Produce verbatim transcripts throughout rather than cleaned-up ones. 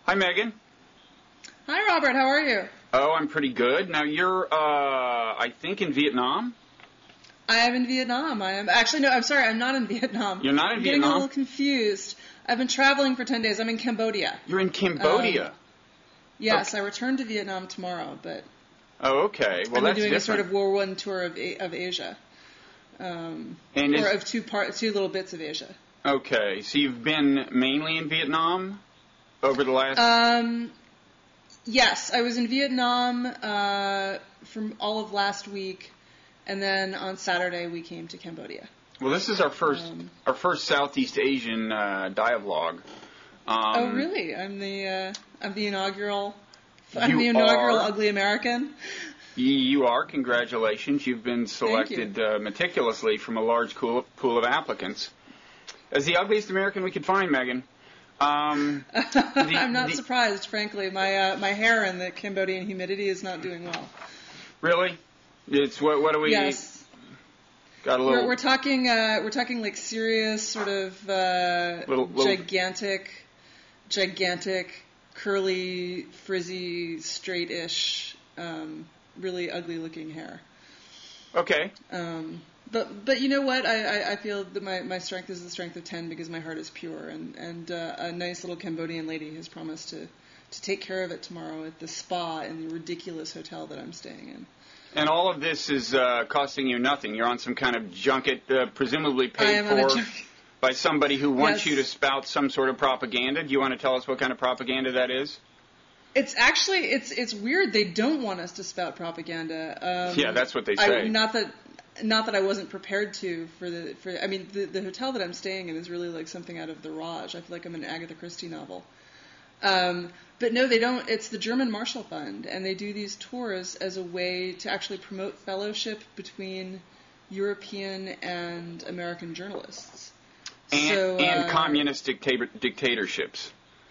Hi, Megan. Hi, Robert. How are you? Oh, I'm pretty good. Now, you're, uh, I think, in Vietnam? I am in Vietnam. I am actually no. I'm sorry. I'm not in Vietnam. You're not in I'm Vietnam? Getting a little confused. I've been traveling for ten days. I'm in Cambodia. You're in Cambodia. Um, yes, okay. I return to Vietnam tomorrow, but oh, okay. Well, I'm that's doing different. a sort of World War One tour of of Asia, um, and or is, of two part, two little bits of Asia. Okay, so you've been mainly in Vietnam over the last. Um, yes, I was in Vietnam uh, from all of last week. And then on Saturday we came to Cambodia. Well, this is our first um, our first Southeast Asian uh, dialogue. Um, oh, really? I'm the uh, I'm the inaugural I'm you the inaugural are, ugly American. You are. Congratulations. You've been selected you. uh, meticulously from a large pool, pool of applicants as the ugliest American we could find, Megan. Um, the, I'm not the, surprised, frankly. My uh, my hair in the Cambodian humidity is not doing well. Really? It's what? What do we? Yes. Got a little. We're, we're talking. Uh, we're talking like serious, sort of uh, little, little, gigantic, gigantic, curly, frizzy, straight-ish, um, really ugly-looking hair. Okay. Um, but but you know what? I, I, I feel that my, my strength is the strength of ten because my heart is pure, and and uh, a nice little Cambodian lady has promised to to take care of it tomorrow at the spa in the ridiculous hotel that I'm staying in. And all of this is uh, costing you nothing. You're on some kind of junket, uh, presumably paid for by somebody who wants yes. you to spout some sort of propaganda. Do you want to tell us what kind of propaganda that is? It's actually it's it's weird. They don't want us to spout propaganda. Um, yeah, that's what they say. I, not that not that I wasn't prepared to for the for. I mean, the the hotel that I'm staying in is really like something out of the Raj. I feel like I'm in an Agatha Christie novel. Um, but no, they don't. It's the German Marshall Fund, and they do these tours as a way to actually promote fellowship between European and American journalists. And, so, and uh, communist dictator, dictatorships.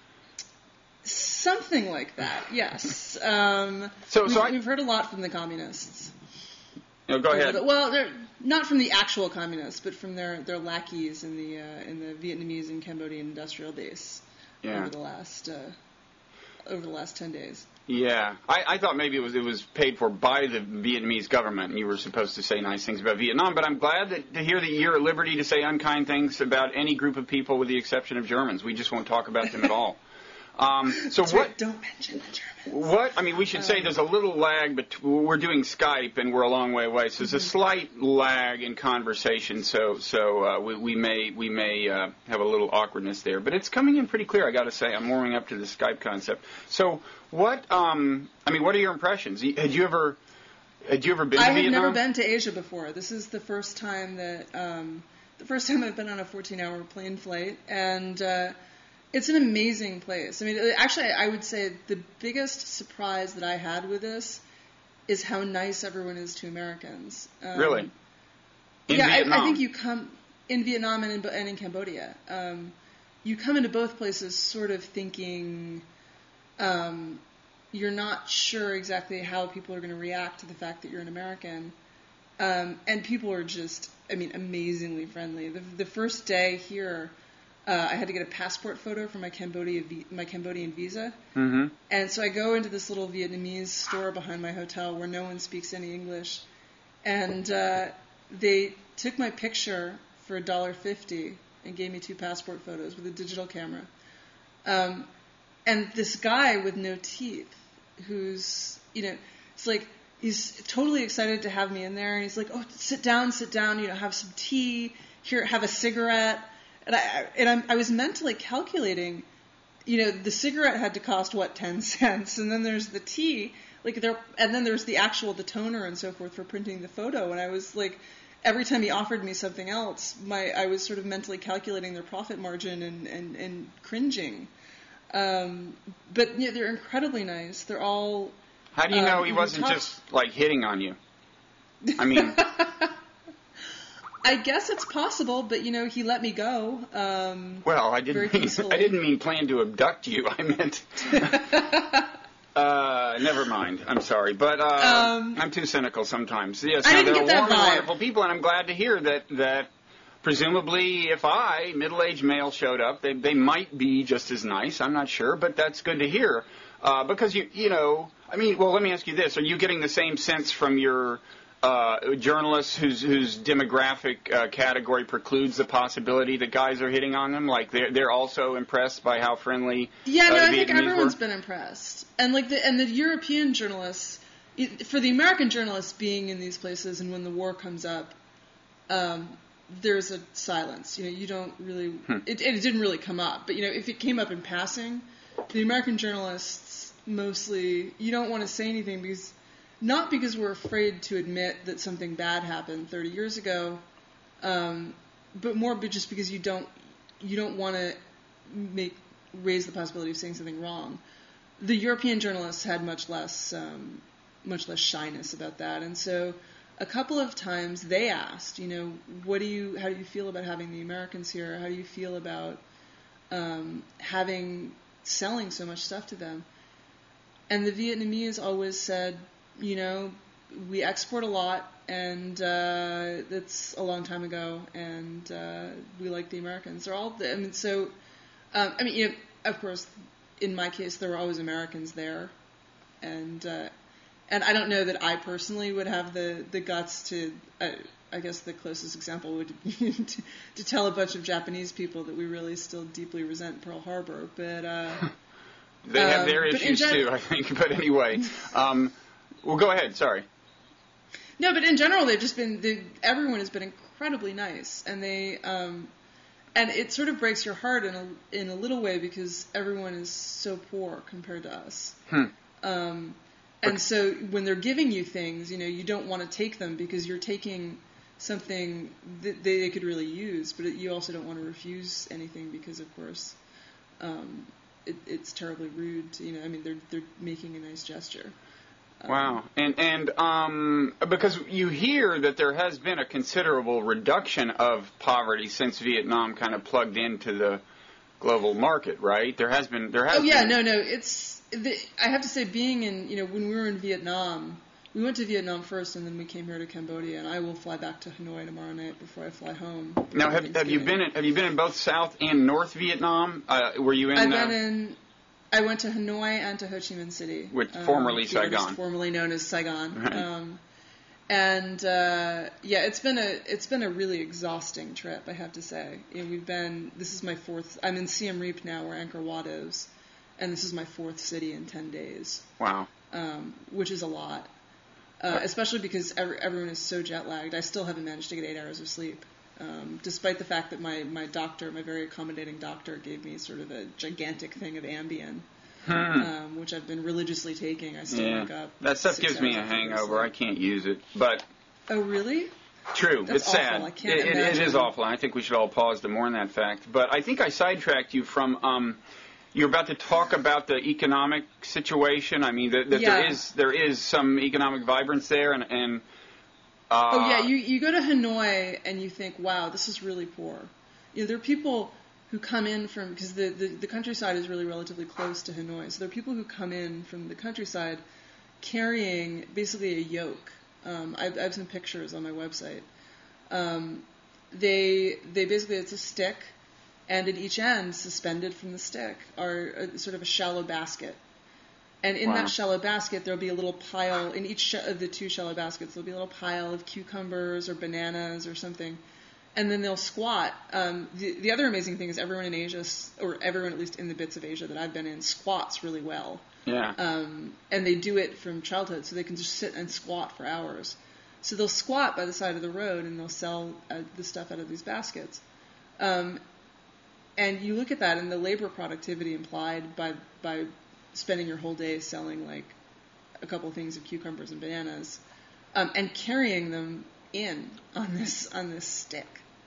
Something like that, yes. Um, so, we've, so I, we've heard a lot from the communists. No, go ahead. The, well, they're not from the actual communists, but from their, their lackeys in the uh, in the Vietnamese and Cambodian industrial base. Yeah. Over the last uh, over the last ten days. Yeah, I, I thought maybe it was it was paid for by the Vietnamese government, and you were supposed to say nice things about Vietnam. But I'm glad that, to hear that you're at liberty to say unkind things about any group of people, with the exception of Germans. We just won't talk about them at all. Um, so That's what? Right. Don't mention the Germans. What? I mean, we should um, say there's a little lag, but we're doing Skype and we're a long way away, so there's a slight lag in conversation. So, so uh, we, we may we may uh, have a little awkwardness there, but it's coming in pretty clear. I got to say, I'm warming up to the Skype concept. So, what? Um, I mean, what are your impressions? Had you ever had you ever been I to have Vietnam? never been to Asia before. This is the first time that um, the first time I've been on a fourteen-hour plane flight, and uh, it's an amazing place. I mean, actually, I would say the biggest surprise that I had with this is how nice everyone is to Americans. Um, really? In yeah, Vietnam? I, I think you come in Vietnam and in, and in Cambodia. Um, you come into both places sort of thinking um, you're not sure exactly how people are going to react to the fact that you're an American. Um, and people are just, I mean, amazingly friendly. The, the first day here, Uh, I had to get a passport photo for my Cambodia my Cambodian visa, mm-hmm. and so I go into this little Vietnamese store behind my hotel where no one speaks any English, and uh, they took my picture for a dollar fifty and gave me two passport photos with a digital camera. Um, and this guy with no teeth, who's you know, it's like he's totally excited to have me in there, and he's like, "Oh, sit down, sit down, you know, have some tea, here, have a cigarette." And I and I'm, I was mentally calculating, you know, the cigarette had to cost what ten cents, and then there's the tea, like there, and then there's the actual the toner and so forth for printing the photo. And I was like, every time he offered me something else, my I was sort of mentally calculating their profit margin and and, and cringing. Um, but yeah, they're incredibly nice. They're all. How do you know um, he wasn't talk- just like hitting on you? I mean. I guess it's possible, but you know, he let me go. Um, well, I didn't. Mean, I didn't mean plan to abduct you. I meant. uh, never mind. I'm sorry, but uh, um, I'm too cynical sometimes. Yes, I no, didn't they're get that warm and vibe. wonderful people, and I'm glad to hear that that presumably, if I, middle-aged male, showed up, they they might be just as nice. I'm not sure, but that's good to hear. Uh, because, you you know, I mean, well, let me ask you this. Are you getting the same sense from your uh, journalists whose, whose demographic uh, category precludes the possibility that guys are hitting on them? Like, they're, they're also impressed by how friendly Yeah, no, uh, I think Vietnamese everyone's were? been impressed. And, like, the, and the European journalists, for the American journalists being in these places and when the war comes up, um, there's a silence. You know, you don't really, Hmm. it, it didn't really come up. But, you know, if it came up in passing, the American journalists mostly, you don't want to say anything because, not because we're afraid to admit that something bad happened thirty years ago, um, but more but just because you don't, you don't want to make, raise the possibility of saying something wrong. The European journalists had much less, um, much less shyness about that. And so a couple of times they asked, you know, what do you, how do you feel about having the Americans here? How do you feel about um, having, selling so much stuff to them? And the Vietnamese always said, you know, we export a lot, and uh, that's a long time ago, and uh, we like the Americans. They're all, I mean, so, um, I mean, you know, of course, in my case, there were always Americans there, and uh, and I don't know that I personally would have the, the guts to, uh, I guess the closest example would be to, to tell a bunch of Japanese people that we really still deeply resent Pearl Harbor, but... Uh, They have um, their issues, gen- too, I think. But anyway, um, well, go ahead. Sorry. No, but in general, they've just been, they, everyone has been incredibly nice, and they, um, and it sort of breaks your heart in a, in a little way because everyone is so poor compared to us. Hmm. Um, and so when they're giving you things, you know, you don't want to take them because you're taking something that they could really use, but you also don't want to refuse anything because, of course, um, it, it's terribly rude. To, you know, I mean, they're they're making a nice gesture. Um, Wow. And and um, because you hear that there has been a considerable reduction of poverty since Vietnam kind of plugged into the global market, right? There has been there has. Oh yeah, been, no, no. It's the, I have to say, being in, you know, when we were in Vietnam, we went to Vietnam first, and then we came here to Cambodia, and I will fly back to Hanoi tomorrow night before I fly home. Now, have have you been in have you been in both South and North Vietnam? Uh, were you in? I've uh, been in. I went to Hanoi and to Ho Chi Minh City, Which um, formerly you know, just Saigon. formerly known as Saigon. Right. Um, and uh, yeah, it's been a it's been a really exhausting trip, I have to say. You know, we've been. This is my fourth. I'm in Siem Reap now, where Angkor Wat is, and this is my fourth city in ten days. Wow. Um, which is a lot. Uh, especially because every, everyone is so jet lagged. I still haven't managed to get eight hours of sleep, um, despite the fact that my, my doctor, my very accommodating doctor, gave me sort of a gigantic thing of Ambien, Hmm. um, which I've been religiously taking. I still Yeah. wake up. That stuff six gives me a hours after hangover. I sleep. can't use it. But Oh, really? true, That's it's sad. awful. I can't it, it, it imagine. is awful. And I think we should all pause to mourn that fact. But I think I sidetracked you from. Um, You're about to talk about the economic situation. I mean, that, that Yeah. there is there is some economic vibrance there, and, and uh, Oh, yeah. You, you go to Hanoi and you think, wow, this is really poor. You know, there are people who come in from, because the, the, the countryside is really relatively close to Hanoi. So there are people who come in from the countryside carrying basically a yoke. Um, I, I have some pictures on my website. Um, they they basically, it's a stick, and at each end, suspended from the stick, are a, sort of a shallow basket. And in Wow. that shallow basket, there'll be a little pile, in each sh- of the two shallow baskets, there'll be a little pile of cucumbers or bananas or something. And then they'll squat. Um, the, the other amazing thing is everyone in Asia, s- or everyone at least in the bits of Asia that I've been in, squats really well. yeah. Um, and they do it from childhood, so they can just sit and squat for hours. So they'll squat by the side of the road, and they'll sell uh, the stuff out of these baskets. Um, and you look at that, and the labor productivity implied by by spending your whole day selling like a couple of things of cucumbers and bananas, um, and carrying them in on this on this stick,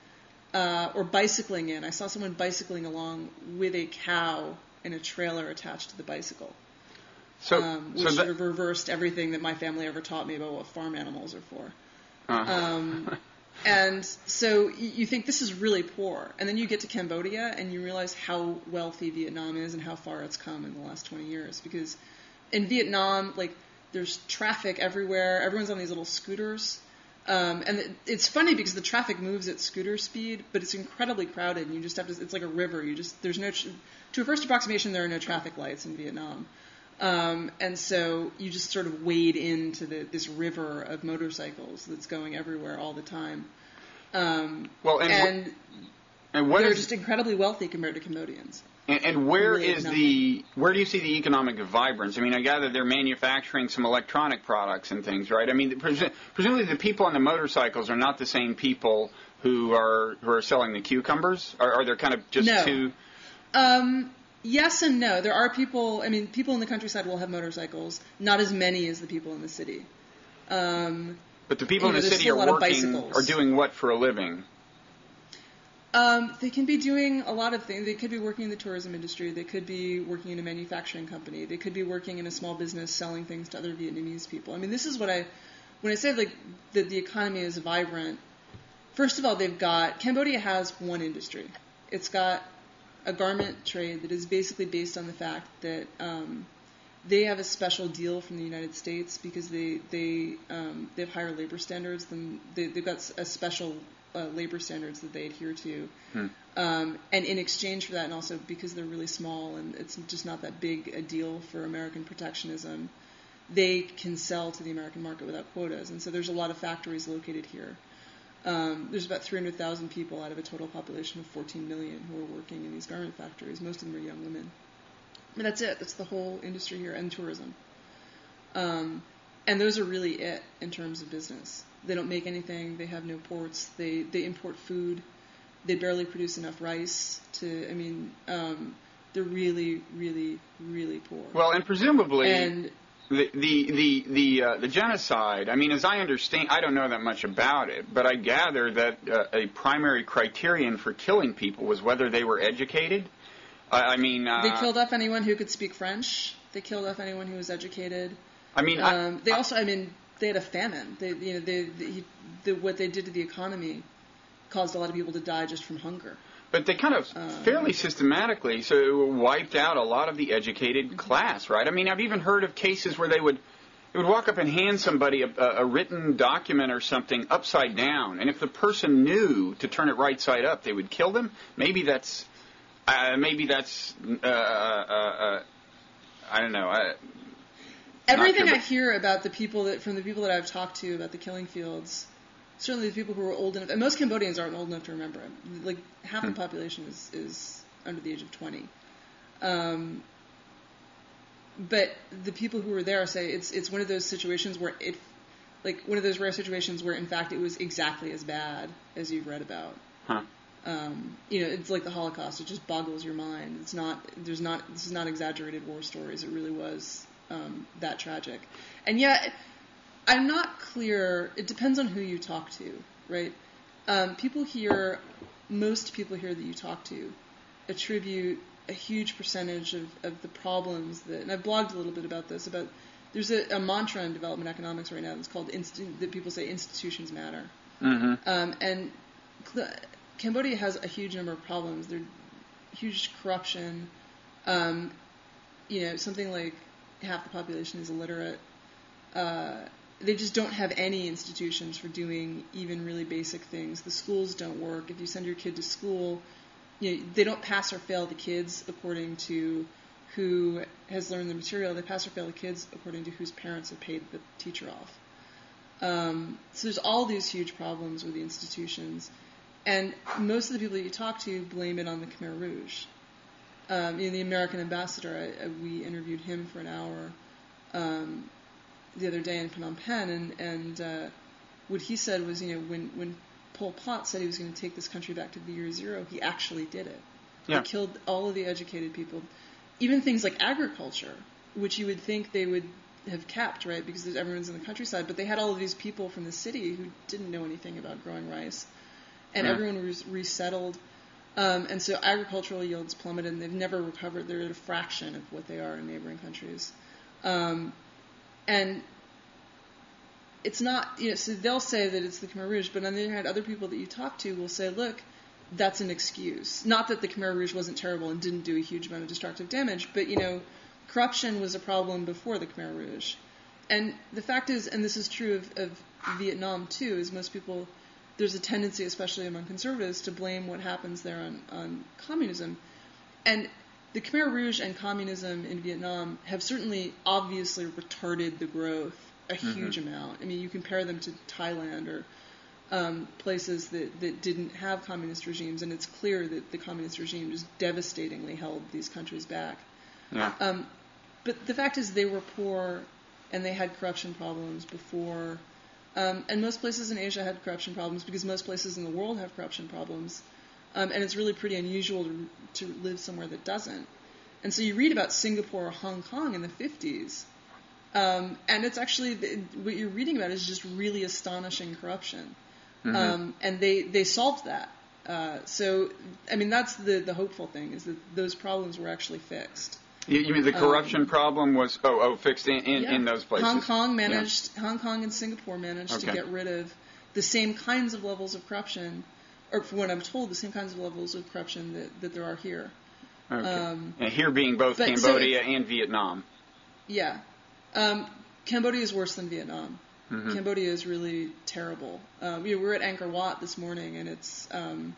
uh, or bicycling in. I saw someone bicycling along with a cow in a trailer attached to the bicycle. So, um, which so sort that, of reversed everything that my family ever taught me about what farm animals are for. uh, Um, and so y- you think this is really poor. And then you get to Cambodia and you realize how wealthy Vietnam is and how far it's come in the last twenty years. Because in Vietnam, like, there's traffic everywhere. Everyone's on these little scooters. Um, and it, it's funny because the traffic moves at scooter speed, but it's incredibly crowded, and you just have to. It's like a river. You just there's no to a first approximation there are no traffic lights in Vietnam, um, and so you just sort of wade into the, this river of motorcycles that's going everywhere all the time. Um, well, and and, and what they're is, just incredibly wealthy compared to Cambodians. And, and where really is the where do you see the economic vibrance? I mean, I gather they're manufacturing some electronic products and things, right? I mean, presu- presumably the people on the motorcycles are not the same people who are who are selling the cucumbers. Are, are there kind of just no. two? Um, yes and no. There are people. I mean, people in the countryside will have motorcycles. Not as many as the people in the city. Um, but the people you know, in the city are working are doing what for a living? Um, they can be doing a lot of things. They could be working in the tourism industry. They could be working in a manufacturing company. They could be working in a small business selling things to other Vietnamese people. I mean, this is what I, when I say like that the economy is vibrant, first of all, they've got, Cambodia has one industry. It's got a garment trade that is basically based on the fact that um, they have a special deal from the United States because they, they, um, they have higher labor standards than, they, they've got a special Uh, labor standards that they adhere to. Hmm. Um, and in exchange for that, and also because they're really small and it's just not that big a deal for American protectionism, they can sell to the American market without quotas. And so there's a lot of factories located here. Um, there's about three hundred thousand people out of a total population of fourteen million who are working in these garment factories. Most of them are young women. But that's it. That's the whole industry here, and tourism. Um, and those are really it in terms of business. They don't make anything. They have no ports. They they import food. They barely produce enough rice to. I mean, um, they're really, really, really poor. Well, and presumably and, the the the the, uh, the genocide. I mean, as I understand, I don't know that much about it, but I gather that uh, a primary criterion for killing people was whether they were educated. Uh, I mean, uh, they killed off anyone who could speak French. They killed off anyone who was educated. I mean, um, I, they I, also. I mean. They had a famine. They, you know, they, they, the, what they did to the economy caused a lot of people to die just from hunger. But they kind of um, fairly systematically so wiped out a lot of the educated mm-hmm. class, right? I mean, I've even heard of cases where they would they would walk up and hand somebody a, a written document or something upside down, and if the person knew to turn it right side up, they would kill them. Maybe that's uh, maybe that's uh, uh, uh, I don't know. I, Everything sure, I hear about the people that from the people that I've talked to about the killing fields, certainly the people who are old enough, and most Cambodians aren't old enough to remember it. Like half hmm. the population is, is under the age of twenty. Um, but the people who were there say it's it's one of those situations where it, like one of those rare situations where in fact it was exactly as bad as you've read about. Huh. Um, you know, it's like the Holocaust. It just boggles your mind. It's not. There's not. This is not exaggerated war stories. It really was. Um, that tragic. And yet, I'm not clear, it depends on who you talk to, right? Um, people here, most people here that you talk to, attribute a huge percentage of, of the problems that, and I've blogged a little bit about this, about, there's a, a mantra in development economics right now that's called, insti- that people say institutions matter. Mm-hmm. Um, and Cl- Cambodia has a huge number of problems. There's huge corruption, um, you know, something like half the population is illiterate. Uh, they just don't have any institutions for doing even really basic things. The schools don't work. If you send your kid to school, you know, they don't pass or fail the kids according to who has learned the material. They pass or fail the kids according to whose parents have paid the teacher off. Um, so there's all these huge problems with the institutions. And most of the people that you talk to blame it on the Khmer Rouge. Um, you know, the American ambassador, I, I, we interviewed him for an hour um, the other day in Phnom Penh, and, and uh, what he said was, you know, when, when Pol Pot said he was going to take this country back to the year zero, he actually did it. Yeah. He killed all of the educated people. Even things like agriculture, which you would think they would have kept, right, because everyone's in the countryside, but they had all of these people from the city who didn't know anything about growing rice, and yeah. everyone was resettled. Um, and so agricultural yields plummeted, and they've never recovered. They're at a fraction of what they are in neighboring countries. Um, and it's not, you know, so they'll say that it's the Khmer Rouge, but on the other hand, other people that you talk to will say, look, that's an excuse. Not that the Khmer Rouge wasn't terrible and didn't do a huge amount of destructive damage, but, you know, corruption was a problem before the Khmer Rouge. and the fact is, and this is true of, of Vietnam too, is most people, there's a tendency, especially among conservatives, to blame what happens there on, on communism. And the Khmer Rouge and communism in Vietnam have certainly obviously retarded the growth a huge mm-hmm. amount. I mean, you compare them to Thailand or um, places that, that didn't have communist regimes, and it's clear that the communist regime just devastatingly held these countries back. Yeah. Um, but the fact is they were poor, and they had corruption problems before. Um, and most places in Asia had corruption problems because most places in the world have corruption problems. Um, and it's really pretty unusual to, to live somewhere that doesn't. And so you read about Singapore or Hong Kong in the fifties, um, and it's actually, what you're reading about is just really astonishing corruption. Mm-hmm. Um, and they, they solved that. Uh, so, I mean, that's the, the hopeful thing, is that those problems were actually fixed. You, you mean the corruption um, problem was, oh, oh fixed in, in, yeah. in those places? Hong Kong managed, yeah. Hong Kong and Singapore managed okay. to get rid of the same kinds of levels of corruption, or from what I'm told, the same kinds of levels of corruption that, that there are here. Okay. Um, and here being both Cambodia so and Vietnam. Yeah. Um, Cambodia is worse than Vietnam. Mm-hmm. Cambodia is really terrible. Um, we were at Angkor Wat this morning, and it's um,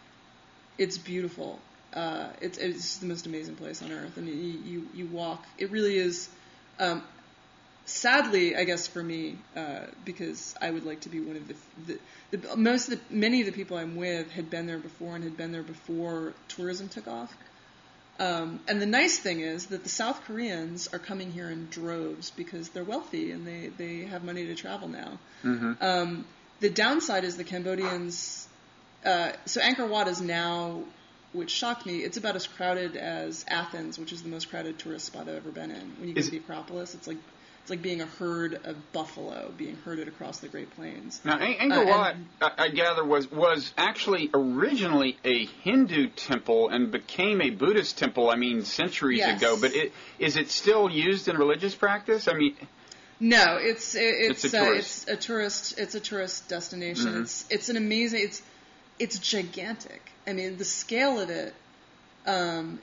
it's beautiful. Uh, it's it's the most amazing place on earth, and you you, you walk. It really is. Um, sadly, I guess for me, uh, because I would like to be one of the, the, the most of the many of the people I'm with had been there before and had been there before tourism took off. Um, and the nice thing is that the South Koreans are coming here in droves because they're wealthy and they, they have money to travel now. Mm-hmm. Um, the downside is the Cambodians. Uh, so Angkor Wat is now, which shocked me, it's about as crowded as Athens, which is the most crowded tourist spot I've ever been in. When you go is, to the Acropolis, it's like it's like being a herd of buffalo being herded across the Great Plains. Now, Angkor Wat, uh, I, I gather, was was actually originally a Hindu temple and became a Buddhist temple, I mean, centuries yes. ago. But it, is it still used in religious practice? I mean... No, it's it, it's it's a, uh, tourist. it's a tourist it's a tourist destination. Mm-hmm. It's it's an amazing it's it's gigantic. I mean, the scale of it um,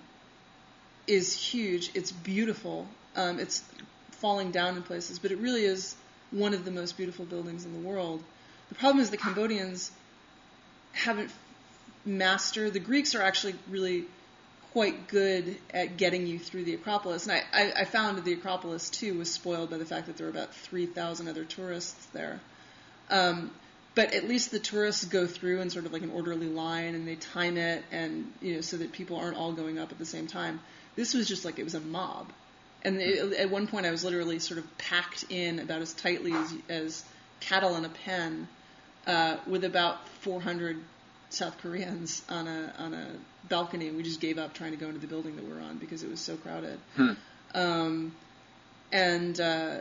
is huge. It's beautiful. Um, it's falling down in places, but it really is one of the most beautiful buildings in the world. The problem is the Cambodians haven't mastered. The Greeks are actually really quite good at getting you through the Acropolis. And I, I, I found that the Acropolis, too, was spoiled by the fact that there were about three thousand other tourists there. Um, but at least the tourists go through in sort of like an orderly line, and they time it, and you know, so that people aren't all going up at the same time. This was just like it was a mob. And it, at one point I was literally sort of packed in about as tightly as, as cattle in a pen uh, with about four hundred South Koreans on a on a balcony, and we just gave up trying to go into the building that we were on because it was so crowded. Hmm. Um, and uh,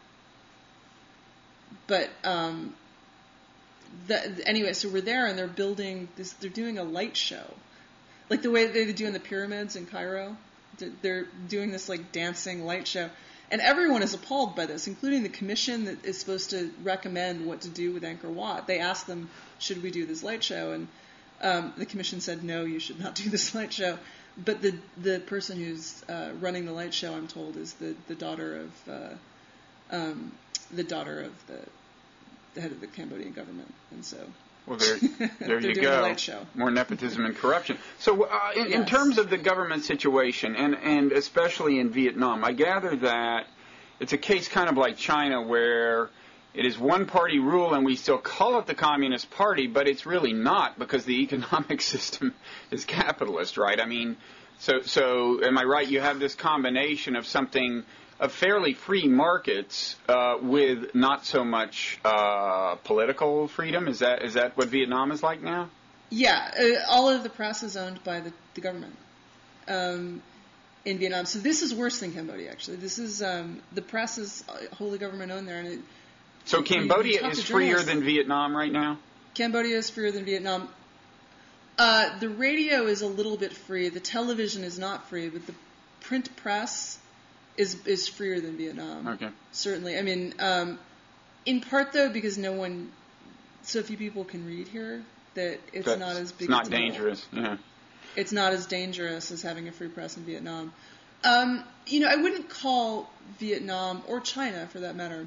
but um, the, anyway, so we're there, and they're building this. They're doing a light show, like the way they do in the pyramids in Cairo. They're doing this like dancing light show, and everyone is appalled by this, including the commission that is supposed to recommend what to do with Angkor Wat. They asked them, should we do this light show? And um, the commission said, no, you should not do this light show. But the the person who's uh, running the light show, I'm told, is the, the daughter of uh, um, the daughter of the, the head of the Cambodian government, and so. Well, there, there you doing go. A light show. More nepotism and corruption. So, uh, in, yes. in terms of the government situation, and, and especially in Vietnam, I gather that it's a case kind of like China, where it is one-party rule, and we still call it the Communist Party, but it's really not, because the economic system is capitalist, right? I mean, so so am I right? You have this combination of something of fairly free markets uh, with not so much uh, political freedom. Is that is that what Vietnam is like now? Yeah, uh, all of the press is owned by the, the government um, in Vietnam. So this is worse than Cambodia, actually. This is um, the press is wholly government owned there. And it, so Cambodia you, you is freer than Vietnam right now? Cambodia is freer than Vietnam. Uh, the radio is a little bit free. The television is not free, but the print press is is freer than Vietnam. Okay. Certainly. I mean, um, in part, though, because no one, so few people can read here, that it's That's, not as big it's not a deal. dangerous. Yeah. It's not as dangerous as having a free press in Vietnam. Um, you know, I wouldn't call Vietnam, or China for that matter,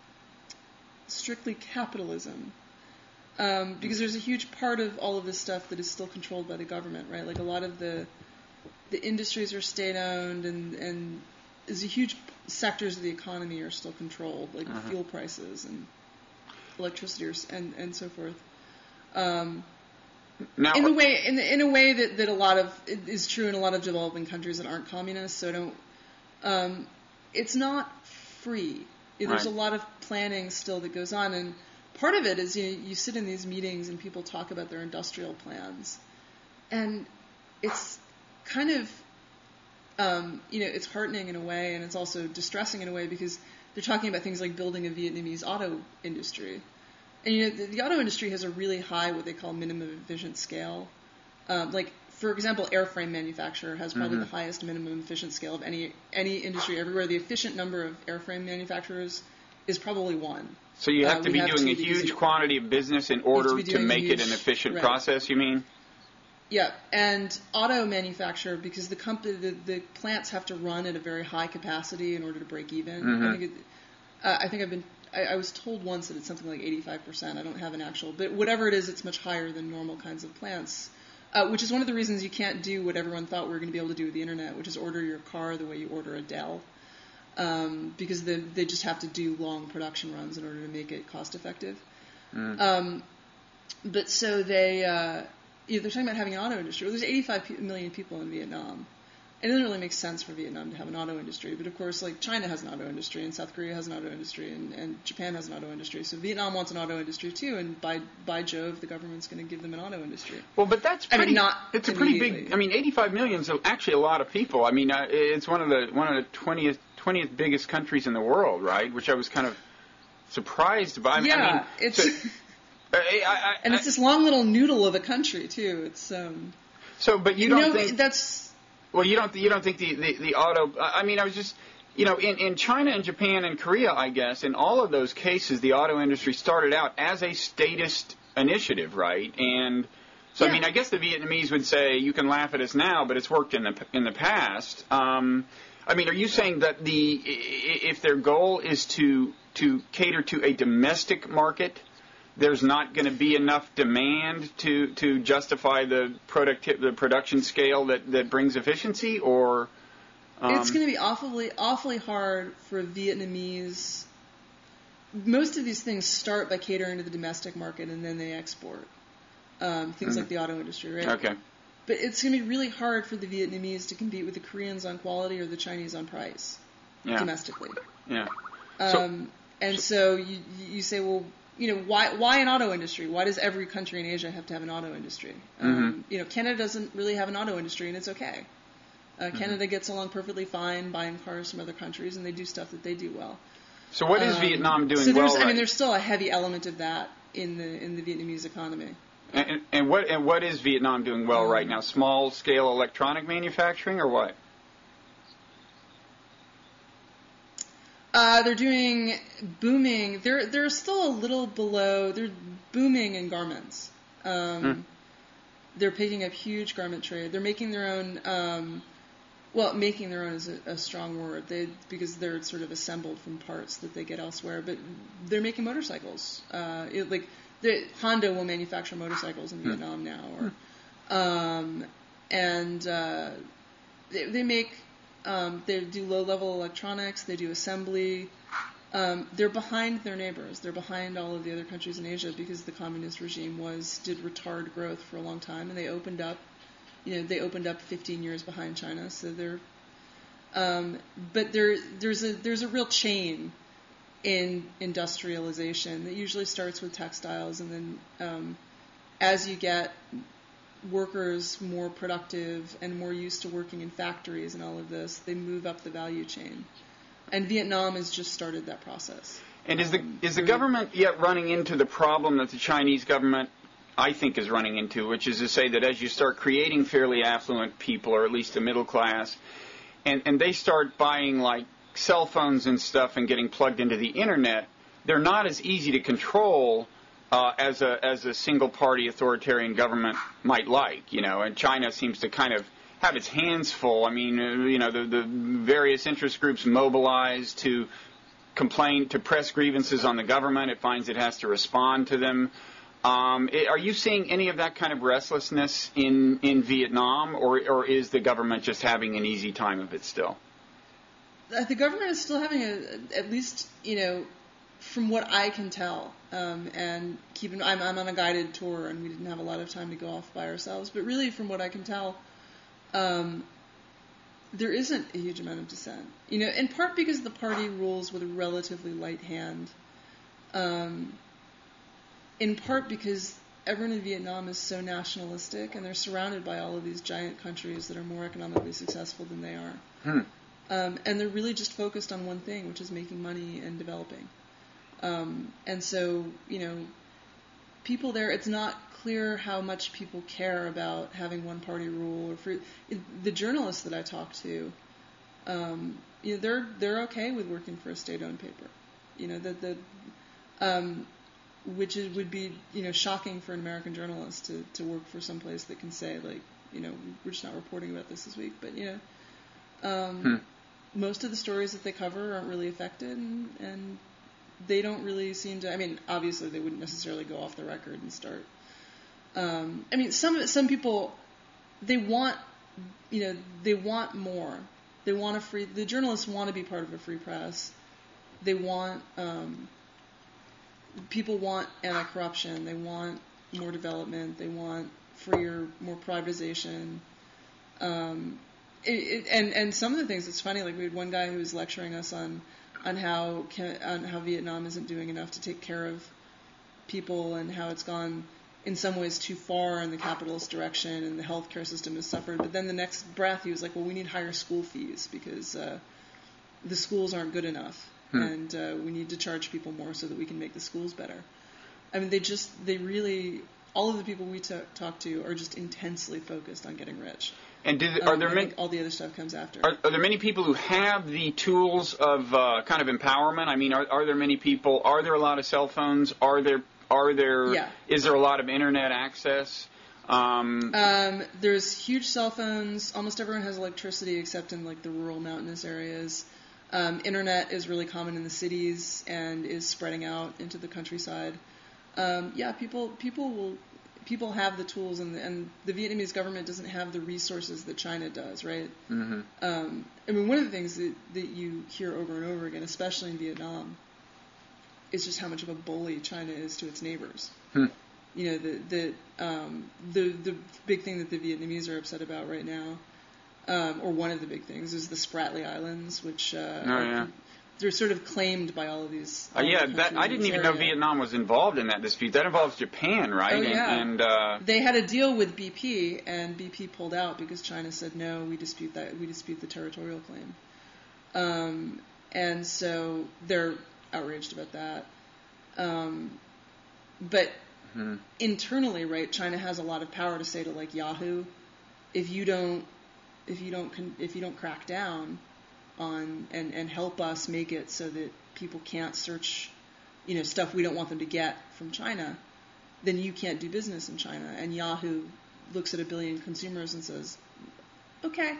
strictly capitalism. Um, because there's a huge part of all of this stuff that is still controlled by the government, right? Like a lot of the the industries are state-owned, and, and there's a huge sectors of the economy are still controlled, like uh-huh. fuel prices and electricity or, and, and so forth. Um, now, in the way, in, the, in a way that, that a lot of it is true in a lot of developing countries that aren't communist. So don't. Um, it's not free. There's right. a lot of planning still that goes on, and part of it is you know, you sit in these meetings and people talk about their industrial plans, and it's kind of um, you know it's heartening in a way, and it's also distressing in a way because they're talking about things like building a Vietnamese auto industry. And you know, the, the auto industry has a really high, what they call minimum efficient scale. Um, like, for example, airframe manufacturer has probably mm-hmm. the highest minimum efficient scale of any any industry everywhere. The efficient number of airframe manufacturers is probably one. So you have uh, to be have doing to a huge you, quantity of business in order to, to make huge, it an efficient right. process, you mean? Yeah, and auto manufacturer, because the company, the, the plants have to run at a very high capacity in order to break even. Mm-hmm. I think it, uh, I think I've been I, I was told once that it's something like eighty-five percent. I don't have an actual, but whatever it is, it's much higher than normal kinds of plants, uh, which is one of the reasons you can't do what everyone thought we were going to be able to do with the internet, which is order your car the way you order a Dell, um, because they, they just have to do long production runs in order to make it cost effective. Mm. Um, but so they, uh, you know, they're talking about having an auto industry. Well, there's eighty-five million people in Vietnam. It doesn't really make sense for Vietnam to have an auto industry, but of course, like China has an auto industry, and South Korea has an auto industry, and, and Japan has an auto industry. So Vietnam wants an auto industry too, and by by Jove, the government's going to give them an auto industry. Well, but that's pretty. I mean, not it's a pretty big. I mean, eighty-five million is actually a lot of people. I mean, uh, it's one of the one of the twentieth twentieth biggest countries in the world, right? Which I was kind of surprised by. I yeah, mean, it's so, I, I, and it's this long little noodle of a country too. It's um. So, but you, you don't know, think that's. Well, you don't you don't think the, the, the auto... I mean, I was just... You know, in, in China and Japan and Korea, I guess, in all of those cases, the auto industry started out as a statist initiative, right? And so, yeah. I mean, I guess the Vietnamese would say, you can laugh at us now, but it's worked in the in the past. Um, I mean, are you saying that the if their goal is to to cater to a domestic market, there's not going to be enough demand to, to justify the producti- the production scale that, that brings efficiency, or um... it's going to be awfully awfully hard for Vietnamese. Most of these things start by catering to the domestic market, and then they export. Um, things mm-hmm. like the auto industry, right? Okay. But it's going to be really hard for the Vietnamese to compete with the Koreans on quality or the Chinese on price, yeah. domestically. Yeah. Um, so, and so you you say, well, you know, why why an auto industry? Why does every country in Asia have to have an auto industry? Um, mm-hmm. You know, Canada doesn't really have an auto industry, and it's okay. Uh, mm-hmm. Canada gets along perfectly fine buying cars from other countries, and they do stuff that they do well. So what is um, Vietnam doing so there's, well? I right? mean, there's still a heavy element of that in the in the Vietnamese economy. And, and what and what is Vietnam doing well um, right now? Small scale electronic manufacturing, or what? Uh, they're doing booming. They're they're still a little below. They're booming in garments. Um, mm. They're picking up huge garment trade. They're making their own. Um, well, making their own is a, a strong word. They because they're sort of assembled from parts that they get elsewhere. But they're making motorcycles. Uh, it, like the Honda will manufacture motorcycles in mm. Vietnam now, or mm. um, and uh, they, they make. Um, they do low-level electronics. They do assembly. Um, they're behind their neighbors. They're behind all of the other countries in Asia because the communist regime was did retard growth for a long time, and they opened up. You know, they opened up fifteen years behind China. So they're. Um, but there, there's a there's a real chain in industrialization that usually starts with textiles, and then um, as you get workers more productive and more used to working in factories and all of this, they move up the value chain. And Vietnam has just started that process. And is the is the government yet running into the problem that the Chinese government, I think, is running into, which is to say that as you start creating fairly affluent people, or at least a middle class, and, and they start buying like cell phones and stuff and getting plugged into the internet, they're not as easy to control Uh, as a as a single party authoritarian government might like, you know, and China seems to kind of have its hands full. I mean, uh, you know, the, the various interest groups mobilize to complain, to press grievances on the government. It finds it has to respond to them. Um, are you seeing any of that kind of restlessness in, in Vietnam, or, or is the government just having an easy time of it still? The government is still having a, at least, you know, from what I can tell, um, and keep in, I'm, I'm on a guided tour, and we didn't have a lot of time to go off by ourselves, but really from what I can tell, um, there isn't a huge amount of dissent. You know, in part because the party rules with a relatively light hand, um, in part because everyone in Vietnam is so nationalistic, and they're surrounded by all of these giant countries that are more economically successful than they are. Hmm. Um, and they're really just focused on one thing, which is making money and developing. Um, and so, you know, people there, it's not clear how much people care about having one party rule or free. The journalists that I talk to, um, you know, they're they're okay with working for a state-owned paper. You know, the the um, which is, would be, you know, shocking for an American journalist to, to work for some place that can say, like, you know, we're just not reporting about this this week. But, you know, um, hmm. most of the stories that they cover aren't really affected, and, and they don't really seem to, I mean, obviously they wouldn't necessarily go off the record and start. Um, I mean, some some people, they want, you know, they want more. They want a free, the journalists want to be part of a free press. They want, um, people want anti-corruption. They want more development. They want freer, more privatization. Um, it, it, and and some of the things, it's funny. Like we had one guy who was lecturing us on on how on how Vietnam isn't doing enough to take care of people, and how it's gone in some ways too far in the capitalist direction, and the healthcare system has suffered. But then the next breath, he was like, "Well, we need higher school fees because uh, the schools aren't good enough." Hmm. And uh, we need to charge people more so that we can make the schools better. I mean, they just, they really, all of the people we t- talk to are just intensely focused on getting rich. And do, are um, there I many, think all the other stuff comes after. Are, are there many people who have the tools of uh, kind of empowerment? I mean, are, are there many people? Are there a lot of cell phones? Are there? Are there? Yeah. Is there a lot of internet access? Um, um, there's huge cell phones. Almost everyone has electricity except in like the rural mountainous areas. Um, internet is really common in the cities and is spreading out into the countryside. Um, yeah, people people will people have the tools, and the, and the Vietnamese government doesn't have the resources that China does, right? Mm-hmm. Um, I mean, one of the things that, that you hear over and over again, especially in Vietnam, is just how much of a bully China is to its neighbors. Hmm. You know, the the um, the the big thing that the Vietnamese are upset about right now. Um, or one of the big things is the Spratly Islands, which uh, oh, yeah. are, they're sort of claimed by all of these. Uh, yeah, that, I didn't even area. know Vietnam was involved in that dispute. That involves Japan, right? Oh, yeah. And, and uh, they had a deal with B P, and B P pulled out because China said no. We dispute that. We dispute the territorial claim. Um, and so they're outraged about that. Um, but hmm. internally, right? China has a lot of power to say to like Yahoo, if you don't. If you don't if you don't crack down on and, and help us make it so that people can't search, you know, stuff we don't want them to get from China, then you can't do business in China. And Yahoo looks at a billion consumers and says, okay.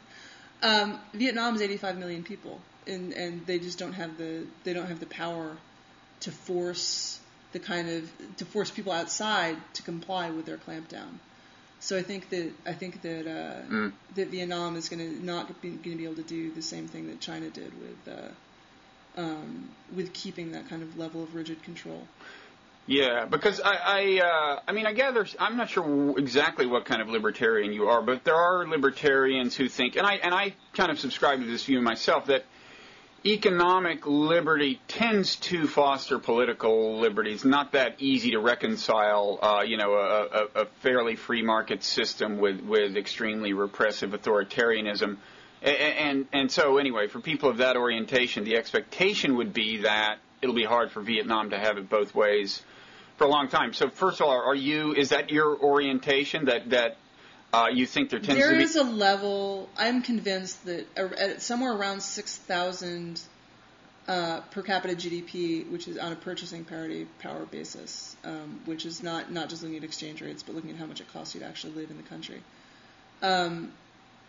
Um, Vietnam is eighty-five million people, and, and they just don't have the they don't have the power to force the kind of to force people outside to comply with their clampdown. So I think that I think that uh, mm. that Vietnam is going to not be going to be able to do the same thing that China did with uh, um, with keeping that kind of level of rigid control. Yeah, because I I, uh, I mean I gather I'm not sure exactly what kind of libertarian you are, but there are libertarians who think, and I and I kind of subscribe to this view myself, that economic liberty tends to foster political liberty. It's not that easy to reconcile, uh, you know, a, a, a fairly free market system with, with extremely repressive authoritarianism. And, and and so anyway, for people of that orientation, the expectation would be that it'll be hard for Vietnam to have it both ways for a long time. So first of all, are you? Is that your orientation? That that Uh, you think there tends there to be... is a level, I'm convinced that at somewhere around six thousand uh, per capita G D P, which is on a purchasing parity power basis, um, which is not, not just looking at exchange rates, but looking at how much it costs you to actually live in the country. Um,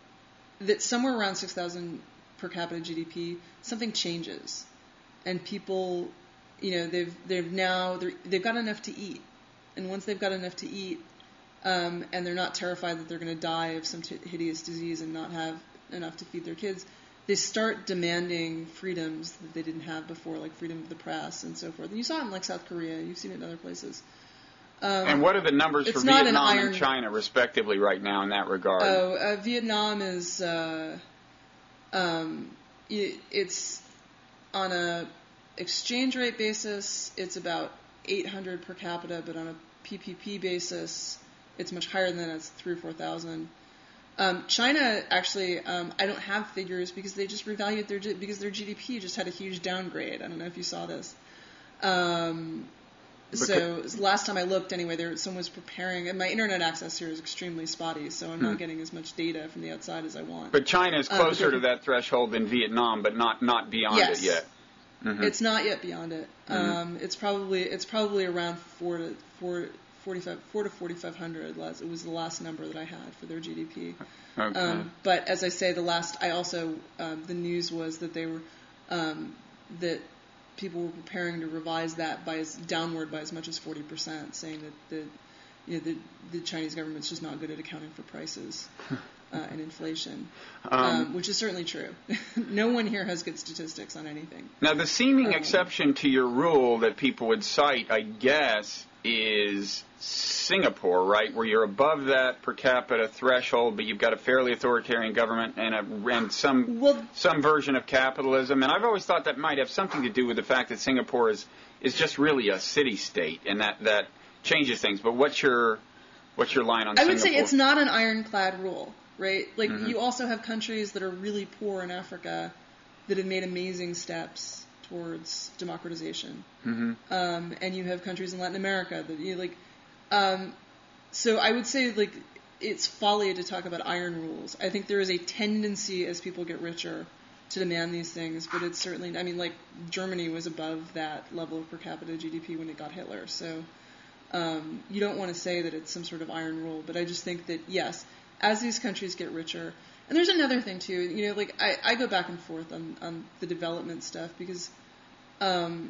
that somewhere around six thousand per capita G D P, something changes, and people, you know, they've they've now they're, they've got enough to eat, and once they've got enough to eat, um, and they're not terrified that they're going to die of some t- hideous disease and not have enough to feed their kids, they start demanding freedoms that they didn't have before, like freedom of the press and so forth. And you saw it in like South Korea. You've seen it in other places. Um, and what are the numbers for Vietnam an iron... and China, respectively, right now in that regard? Oh, uh, Vietnam is uh, um, it, it's on a exchange rate basis, it's about eight hundred per capita, but on a P P P basis, it's much higher than that. It's three or four thousand. Um, China actually, um, I don't have figures because they just revalued their because their G D P just had a huge downgrade. I don't know if you saw this. Um, so last time I looked, anyway, there someone was preparing, and my internet access here is extremely spotty, so I'm hmm. not getting as much data from the outside as I want. But China is closer um, to that threshold than Vietnam, but not not beyond yes. it yet. Mm-hmm. It's not yet beyond it. Mm-hmm. Um, it's probably it's probably around four to four. forty-five, four to forty-five hundred. It was the last number that I had for their G D P. Okay. Um, but as I say, the last I also um, the news was that they were um, that people were preparing to revise that by as, downward by as much as forty percent, saying that the you know the the Chinese government's just not good at accounting for prices uh, and inflation, um, um, which is certainly true. No one here has good statistics on anything. Now, the seeming um, exception to your rule that people would cite, I guess, is Singapore, right, where you're above that per capita threshold, but you've got a fairly authoritarian government and, a, and some well, some version of capitalism. And I've always thought that might have something to do with the fact that Singapore is, is just really a city-state, and that, that changes things. But what's your what's your line on I Singapore? would say it's not an ironclad rule, right? Like, mm-hmm. you also have countries that are really poor in Africa that have made amazing steps towards democratization. Mm-hmm. Um, and you have countries in Latin America that you like. Um, so I would say like it's folly to talk about iron rules. I think there is a tendency as people get richer to demand these things, but it's certainly. I mean, like Germany was above that level of per capita G D P when it got Hitler. So um, you don't want to say that it's some sort of iron rule, but I just think that yes, as these countries get richer. And there's another thing too, you know, like I, I go back and forth on, on the development stuff because um,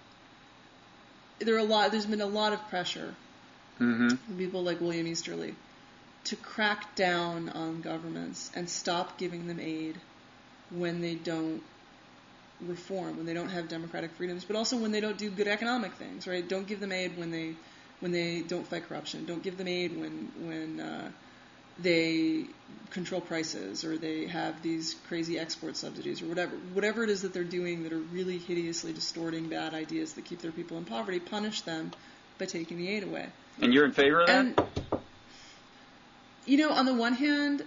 there are a lot. There's been a lot of pressure mm-hmm. from people like William Easterly to crack down on governments and stop giving them aid when they don't reform, when they don't have democratic freedoms, but also when they don't do good economic things. Right? Don't give them aid when they when they don't fight corruption. Don't give them aid when when uh, they control prices or they have these crazy export subsidies or whatever whatever it is that they're doing that are really hideously distorting bad ideas that keep their people in poverty, punish them by taking the aid away. And you're in favor of that? And, you know, on the one hand,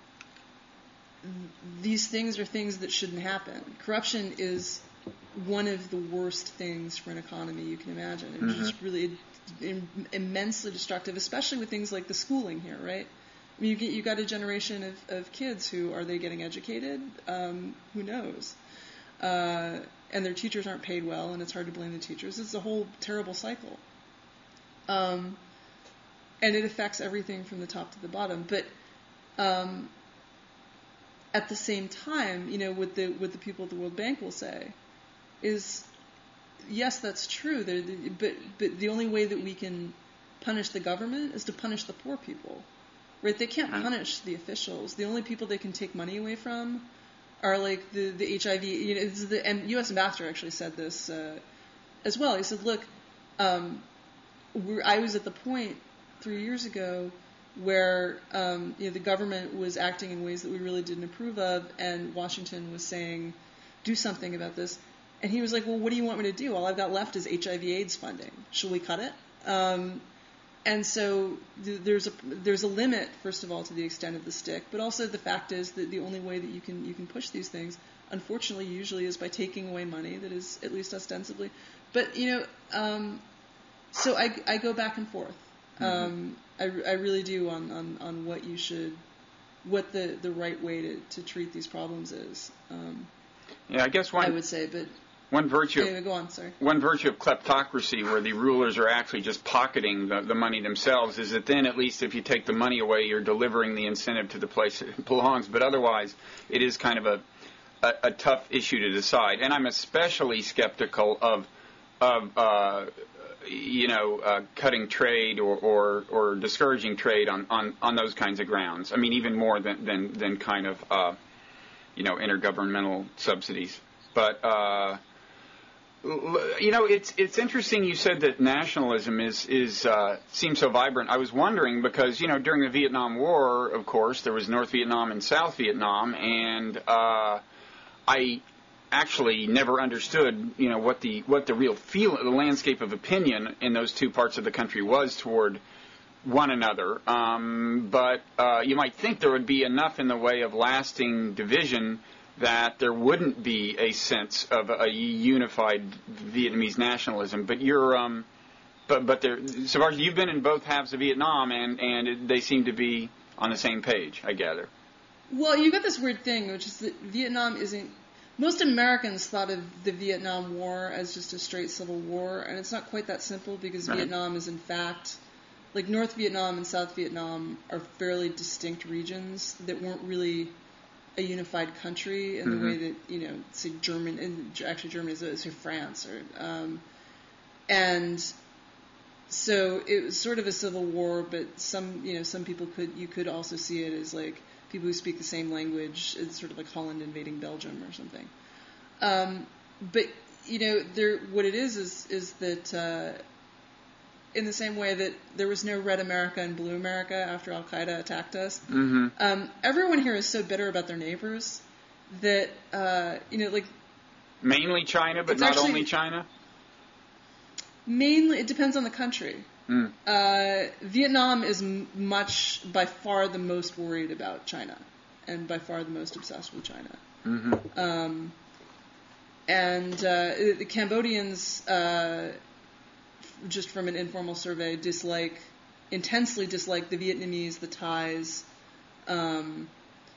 these things are things that shouldn't happen. Corruption is one of the worst things for an economy you can imagine. It's mm-hmm. just really immensely destructive, especially with things like the schooling here, right? I mean, you get you got a generation of, of kids who are they getting educated? Um, who knows? Uh, and their teachers aren't paid well, and it's hard to blame the teachers. It's a whole terrible cycle, um, and it affects everything from the top to the bottom. But um, at the same time, you know, what the what the people at the World Bank will say is, yes, that's true. The, but but the only way that we can punish the government is to punish the poor people. Right, they can't punish the officials. The only people they can take money away from are like the, the H I V. You know, it's the and U S ambassador actually said this uh, as well. He said, "Look, um, we're, I was at the point three years ago where um, you know the government was acting in ways that we really didn't approve of, and Washington was saying, do something about this." And he was like, "Well, what do you want me to do? All I've got left is H I V/AIDS funding. Shall we cut it?" Um, And so th- there's a there's a limit, first of all, to the extent of the stick, but also the fact is that the only way that you can you can push these things, unfortunately, usually is by taking away money that is at least ostensibly. But you know, um, so I, I go back and forth. Mm-hmm. Um, I, I really do on, on, on what you should, what the, the right way to, to treat these problems is. Um, yeah, I guess one. I would say, but One virtue. Anyway, go on. Sorry. One virtue of kleptocracy, where the rulers are actually just pocketing the, the money themselves, is that then at least if you take the money away, you're delivering the incentive to the place it belongs. But otherwise, it is kind of a a, a tough issue to decide. And I'm especially skeptical of of uh, you know uh, cutting trade or, or or discouraging trade on, on, on those kinds of grounds. I mean, even more than than, than kind of uh, you know intergovernmental subsidies. But uh, you know, it's it's interesting you said that nationalism is is uh, seems so vibrant. I was wondering because, you know, during the Vietnam War, of course, there was North Vietnam and South Vietnam, and uh, I actually never understood, you know, what the what the real feel, the landscape of opinion in those two parts of the country was toward one another. Um, but uh, you might think there would be enough in the way of lasting division that there wouldn't be a sense of a unified Vietnamese nationalism. But you're, um, but but there, Savarkar, you've been in both halves of Vietnam, and and it, they seem to be on the same page, I gather. Well, you got this weird thing, which is that Vietnam isn't. Most Americans thought of the Vietnam War as just a straight civil war, and it's not quite that simple because Right. Vietnam is in fact, like North Vietnam and South Vietnam are fairly distinct regions that weren't really a unified country in Mhm. the way that, you know, say German, and actually Germany is, is France, or, um, and so it was sort of a civil war, but some, you know, some people could, you could also see it as like people who speak the same language. It's sort of like Holland invading Belgium or something. Um, but, you know, there, what it is is, is that, uh, in the same way that there was no Red America and Blue America after Al-Qaeda attacked us, Mm-hmm. um, everyone here is so bitter about their neighbors that, uh, you know, like, Mainly China, but It's not actually- only China? mainly, it depends on the country. Mm. Uh, Vietnam is m- much, by far, the most worried about China, and by far the most obsessed with China. Mm-hmm. Um, and uh, the Cambodians, uh, just from an informal survey, dislike, intensely dislike the Vietnamese, the Thais, um,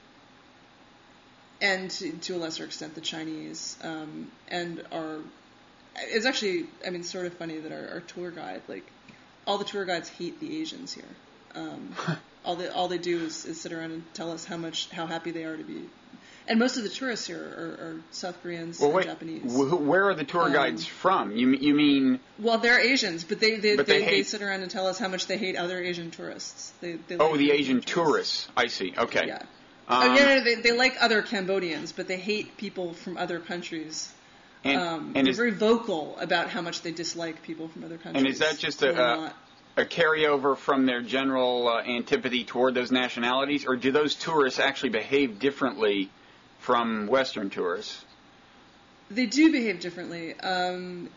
and to, to a lesser extent the Chinese, um, and are. It's actually, I mean, sort of funny that our, our tour guide, like, all the tour guides hate the Asians here. Um, all they all they do is, is sit around and tell us how much how happy they are to be. And most of the tourists here are, are South Koreans Well, and wait, Japanese. wh- where are the tour Um, guides from? You you mean Well, they're Asians, but they they, But they, they they, hate- sit around and tell us how much they hate other Asian tourists. They, they oh like the Asian tourists. tourists? I see. Okay. Yeah. Um, oh yeah, no, they they like other Cambodians, but they hate people from other countries. And, um, and they're is very vocal about how much they dislike people from other countries. and is that just who a are a, not- a carryover from their general uh, antipathy toward those nationalities, or do those tourists actually behave differently from Western tourists? They do behave differently. Um,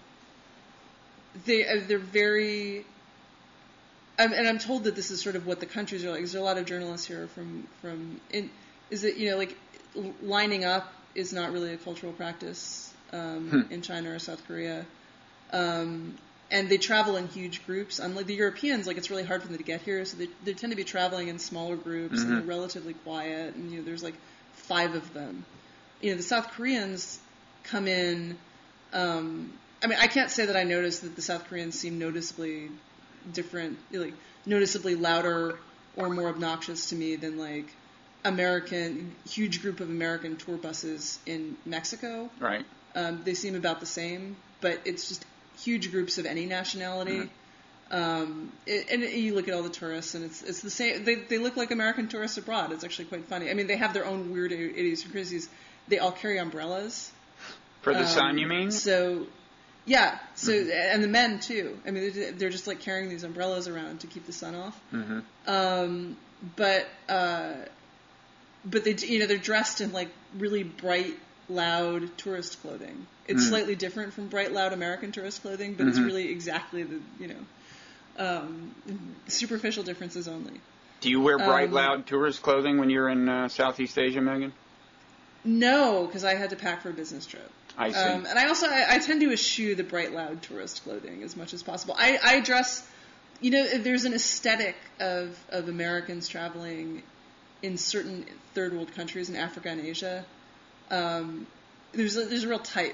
they uh, they're very, um, and I'm told that this is sort of what the countries are like. There's a lot of journalists here from from in, is that you know like l- lining up is not really a cultural practice um, Hmm. in China or South Korea, um, and they travel in huge groups. Unlike the Europeans, like it's really hard for them to get here, so they they tend to be traveling in smaller groups and Mhm. they're relatively quiet. And you know there's like five of them. You know the South Koreans come in. Um, I mean, I can't say that I noticed that the South Koreans seem noticeably different, like noticeably louder or more obnoxious to me than like American, huge group of American tour buses in Mexico. Right. Um, they seem about the same, but it's just huge groups of any nationality. Um, it, and you look at all the tourists, and it's it's the same. They they look like American tourists abroad. It's actually quite funny. I mean, they have their own weird idiosyncrasies. They all carry umbrellas. For the Um, sun, you mean? So, yeah. So, and the men too. I mean, they're, they're just like carrying these umbrellas around to keep the sun off. Mm-hmm. Um, but, uh, but they, you know, they're dressed in like really bright, loud tourist clothing. It's Mm. slightly different from bright, loud American tourist clothing, but it's Mhm. really exactly the, you know, um, superficial differences only. Do you wear bright, um, loud tourist clothing when you're in uh, Southeast Asia, Megan? No, because I had to pack for a business trip. I see. Um, and I also I, I tend to eschew the bright, loud tourist clothing as much as possible. I, I dress, you know, there's an aesthetic of, of Americans traveling in certain third world countries in Africa and Asia. Um, there's a, there's a real type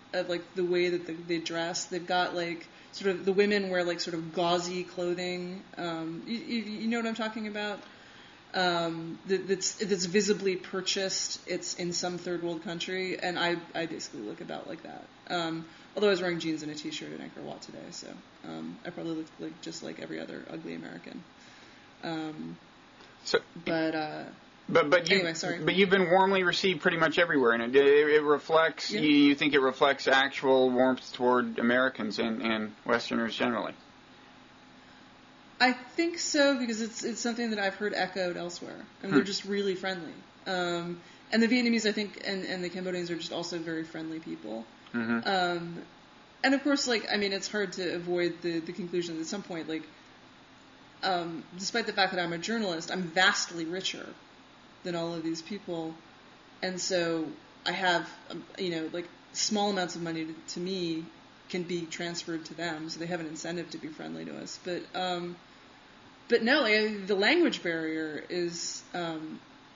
of like the way that the, they dress. They've got like sort of the women wear like sort of gauzy clothing. Um, you, you, you know what I'm talking about? Um, that, that's that's visibly purchased. It's in some third world country, and I I basically look about like that. Um, although I was wearing jeans and a t-shirt at Angkor Wat today, so um, I probably look like just like every other ugly American. Um, so, but uh, but but you anyway, sorry. But you've been warmly received pretty much everywhere, and it it, it reflects. Yeah. You, you think it reflects actual warmth toward Americans and, and Westerners generally? I think so, because it's it's something that I've heard echoed elsewhere. I mean, Hmm. they're just really friendly. Um, and the Vietnamese, I think, and, and the Cambodians are just also very friendly people. Mm-hmm. Um, and of course, like, I mean, it's hard to avoid the, the conclusion that at some point, like, um, despite the fact that I'm a journalist, I'm vastly richer than all of these people. And so I have, um, you know, like, small amounts of money to, to me can be transferred to them, so they have an incentive to be friendly to us. But, um, but no, like, the language barrier is, um,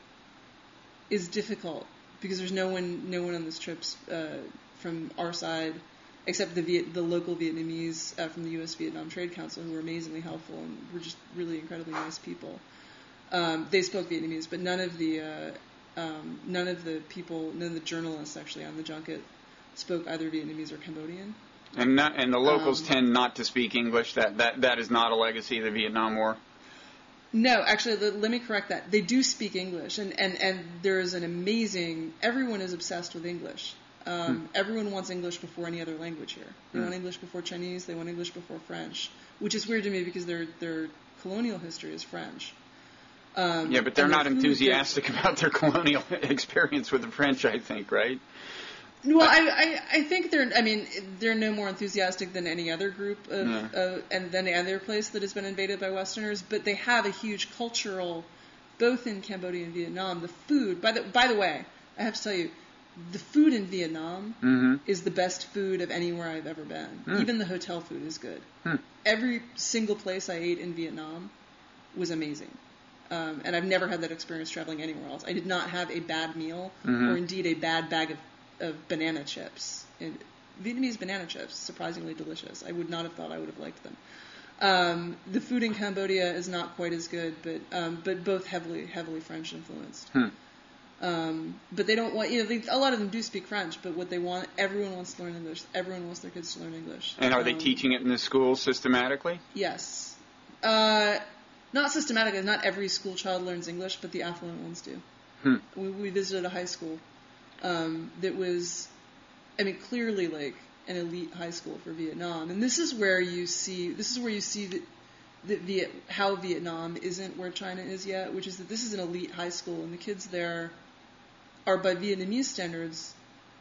is difficult because there's no one, no one on this trip uh, from our side, except the Viet, the local Vietnamese uh, from the U S Vietnam Trade Council, who were amazingly helpful and were just really incredibly nice people. Um, they spoke Vietnamese, but none of the uh, um, none of the people, none of the journalists actually on the junket spoke either Vietnamese or Cambodian. And not, and the locals Um, tend not to speak English. That that that is not a legacy of the Vietnam War. No, actually, let, let me correct that. They do speak English, and, and, and there is an amazing... Everyone is obsessed with English. Um, Hmm. Everyone wants English before any other language here. They Hmm. want English before Chinese. They want English before French, which is weird to me because their their colonial history is French. Um, Yeah, but they're and not their food- enthusiastic about their colonial experience with the French, I think, right? Well, I, I, I think they're, I mean, they're no more enthusiastic than any other group of, Yeah. uh, and than any other place that has been invaded by Westerners, but they have a huge cultural, both in Cambodia and Vietnam, the food, by the, by the way, I have to tell you, the food in Vietnam Mm-hmm. is the best food of anywhere I've ever been. Mm. Even the hotel food is good. Hmm. Every single place I ate in Vietnam was amazing. Um, and I've never had that experience traveling anywhere else. I did not have a bad meal, Mhm. or indeed a bad bag of, of banana chips. And Vietnamese banana chips, surprisingly delicious. I would not have thought I would have liked them. Um, the food in Cambodia is not quite as good, but um, but both heavily heavily French influenced. Hmm. Um, but they don't want, you know, they, a lot of them do speak French, but what they want, everyone wants to learn English. Everyone wants their kids to learn English. And are they Um, teaching it in the schools systematically? Yes. Uh, not systematically. Not every school child learns English, but the affluent ones do. Hmm. We, we visited a high school um, that was, I mean, clearly like an elite high school for Vietnam. And this is where you see, this is where you see that, that Viet, how Vietnam isn't where China is yet, which is that this is an elite high school, and the kids there are, by Vietnamese standards,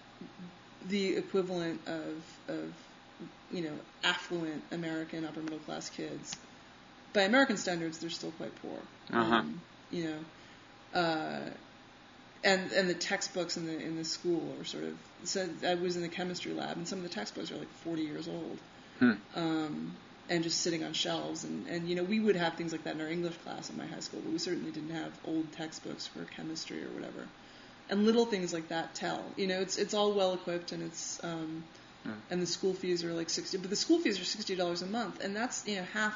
the equivalent of, of you know, affluent American upper middle class kids. By American standards, they're still quite poor. Uh-huh. Um, you know, uh, and and the textbooks in the in the school are sort of. So I was in the chemistry lab, and some of the textbooks are like forty years old, Hmm. um, and just sitting on shelves. And, and you know, we would have things like that in our English class in my high school, but we certainly didn't have old textbooks for chemistry or whatever. And little things like that tell. You know, it's it's all well equipped, and it's um, Hmm. and the school fees are like sixty, but the school fees are sixty dollars a month, and that's, you know, half.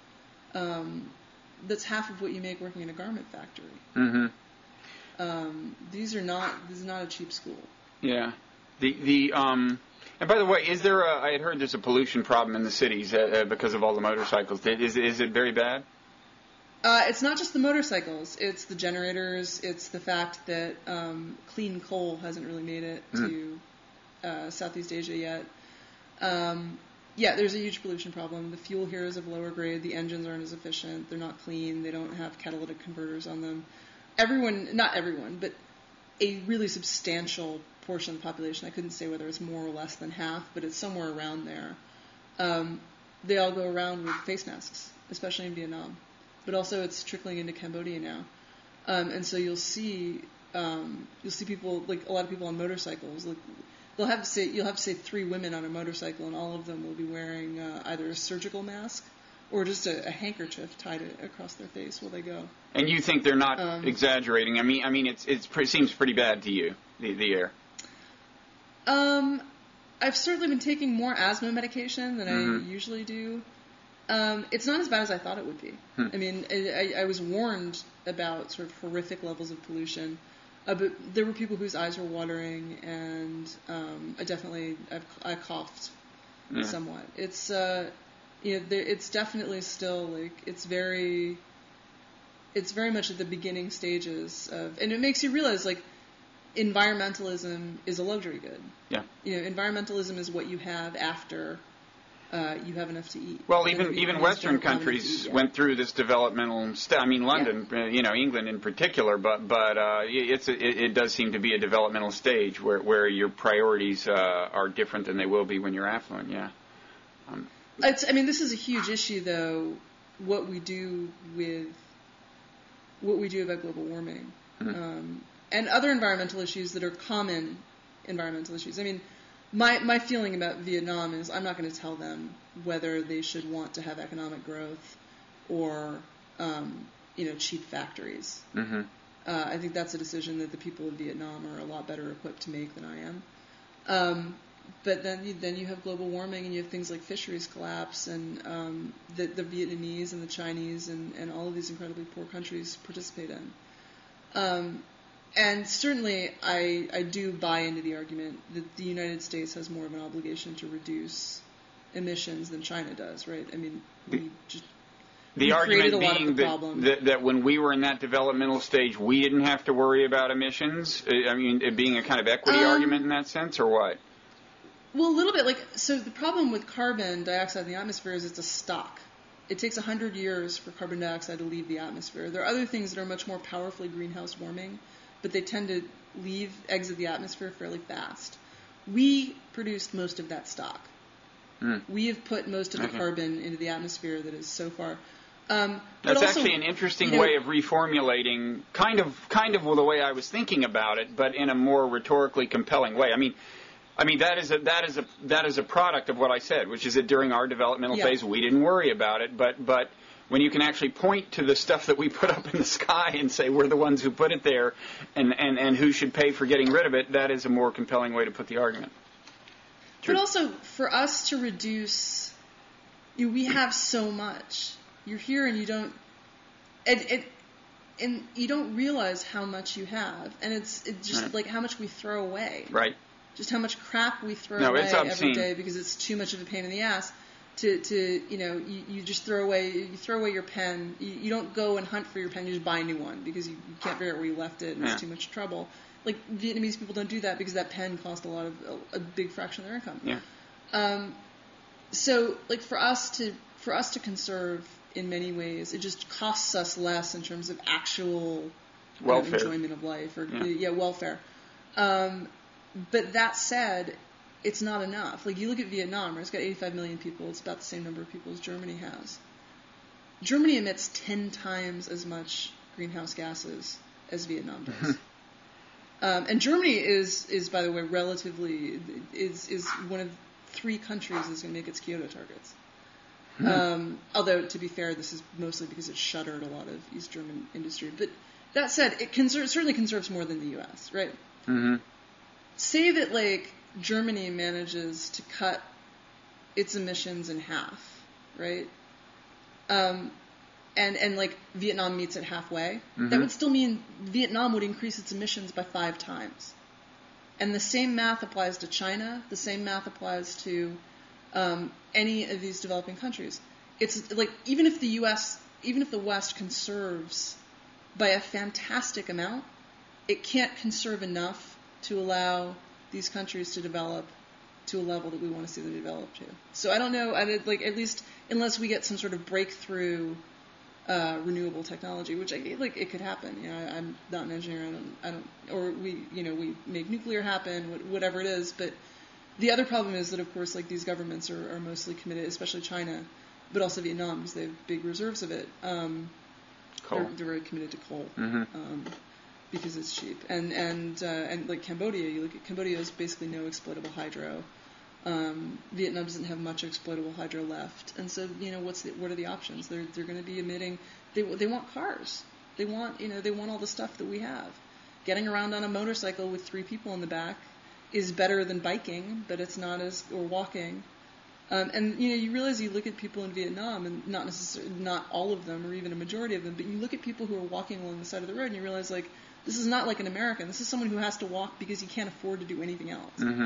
Um, that's half of what you make working in a garment factory. Mm-hmm. Um, these are not. This is not a cheap school. Yeah. The the um. And by the way, is there a? I had heard there's a pollution problem in the cities uh, uh, because of all the motorcycles. Is is it very bad? Uh, it's not just the motorcycles. It's the generators. It's the fact that um, clean coal hasn't really made it to uh, Southeast Asia yet. Um, yeah, there's a huge pollution problem. The fuel here is of lower grade. The engines aren't as efficient. They're not clean. They don't have catalytic converters on them. Everyone, not everyone, but a really substantial portion of the population, I couldn't say whether it's more or less than half, but it's somewhere around there, um, they all go around with face masks, especially in Vietnam. But also it's trickling into Cambodia now. Um, and so you'll see um, you'll see people, like a lot of people on motorcycles. Like, they'll have to say, you'll have to say three women on a motorcycle, and all of them will be wearing uh, either a surgical mask or just a, a handkerchief tied across their face while they go. And you think they're not Um, exaggerating? I mean, I mean, it's it's it seems pretty bad to you, the the air. Um, I've certainly been taking more asthma medication than Mm-hmm. I usually do. Um, it's not as bad as I thought it would be. Hmm. I mean, I, I was warned about sort of horrific levels of pollution, uh, but there were people whose eyes were watering, and um, I definitely I've, I coughed Yeah. somewhat. It's uh, you know, there, it's definitely still like it's very, it's very much at the beginning stages of, and it makes you realize like environmentalism is a luxury good. Yeah. You know, environmentalism is what you have after uh, you have enough to eat. Well, And even the even Vietnamese Western don't have enough to countries eat yet. went through this developmental. St- I mean, London, uh, you know, England in particular, but but uh, it's a, it, it does seem to be a developmental stage where where your priorities uh, are different than they will be when you're affluent. Yeah. Um, It's, I mean, this is a huge issue, though. What we do with what we do about global warming Mhm. um, and other environmental issues that are common environmental issues. I mean, my my feeling about Vietnam is I'm not going to tell them whether they should want to have economic growth or um, you know cheap factories. mhm. Uh, I think that's a decision that the people of Vietnam are a lot better equipped to make than I am. Um, but then you, then you have global warming, and you have things like fisheries collapse, and um, the, the Vietnamese and the Chinese and, and all of these incredibly poor countries participate in. Um, and certainly, I, I do buy into the argument that the United States has more of an obligation to reduce emissions than China does, right? I mean, we just The we argument created a lot of being the that, problem. that that when we were in that developmental stage, we didn't have to worry about emissions. I mean, it being a kind of equity Um, argument in that sense, or what? Well, a little bit. Like, so the problem with carbon dioxide in the atmosphere is it's a stock. It takes one hundred years for carbon dioxide to leave the atmosphere. There are other things that are much more powerfully greenhouse warming, but they tend to leave, exit the atmosphere fairly fast. We produced most of that stock. Mm. We have put most of the Okay. carbon into the atmosphere that is so far. Um, but That's also, actually an interesting you know, way of reformulating, kind of, kind of the way I was thinking about it, but in a more rhetorically compelling way. I mean, I mean that is a that is a that is a product of what I said, which is that during our developmental Yeah. phase we didn't worry about it, but but when you can actually point to the stuff that we put up in the sky and say we're the ones who put it there, and and and who should pay for getting rid of it, that is a more compelling way to put the argument. True. But also, for us to reduce, you know, we have so much. You're here and you don't, and, and, and you don't realize how much you have. And it's, it's just Right. like how much we throw away. Right. Just how much crap we throw No, away it's every obscene. day because it's too much of a pain in the ass. To, to you know, you, you just throw away, you throw away your pen. You, you don't go and hunt for your pen. You just buy a new one because you, you can't figure out where you left it and Yeah. it's too much trouble. Like, Vietnamese people don't do that because that pen cost a lot of, a, a big fraction of their income. Yeah. Um, so, like, for us to for us to conserve in many ways, it just costs us less in terms of actual kind of Welfare. enjoyment of life or Yeah. yeah, welfare. Um, but that said, it's not enough. Like, you look at Vietnam, right? It's got eighty-five million people. It's about the same number of people as Germany has. Germany emits ten times as much greenhouse gases as Vietnam does. Um, and Germany is, is, by the way, relatively is is one of three countries that's going to make its Kyoto targets. Um, although, to be fair, this is mostly because it shuttered a lot of East German industry. But that said, it conser- certainly conserves more than the U S, right? Mm-hmm. Say that, like, Germany manages to cut its emissions in half, right? Um, and, and, like, Vietnam meets it halfway. Mhm. That would still mean Vietnam would increase its emissions by five times. And the same math applies to China. The same math applies to um, any of these developing countries. It's like, even if the U S, even if the West conserves by a fantastic amount, it can't conserve enough to allow these countries to develop to a level that we want to see them develop to. So I don't know, I did, like, at least unless we get some sort of breakthrough uh, renewable technology, which I like, it could happen. You know, I, I'm not an engineer. I don't, I don't, or we, you know, we make nuclear happen, wh- whatever it is. But the other problem is that, of course, like, these governments are, are mostly committed, especially China, but also Vietnam, because they have big reserves of it. Um, Coal. They're, they're very committed to coal. Mm-hmm. Um, because it's cheap, and and uh, and like Cambodia, you look at Cambodia has basically no exploitable hydro. Um, Vietnam doesn't have much exploitable hydro left, and so, you know, what's the, what are the options? They're they're going to be emitting. They they want cars. They want, you know, they want all the stuff that we have. Getting around on a motorcycle with three people in the back is better than biking, but it's not as, or walking. Um, and you know, you realize you look at people in Vietnam, and not necessarily, not all of them, or even a majority of them, but you look at people who are walking along the side of the road, and you realize, like, this is not like an American. This is someone who has to walk because he can't afford to do anything else. Mm-hmm.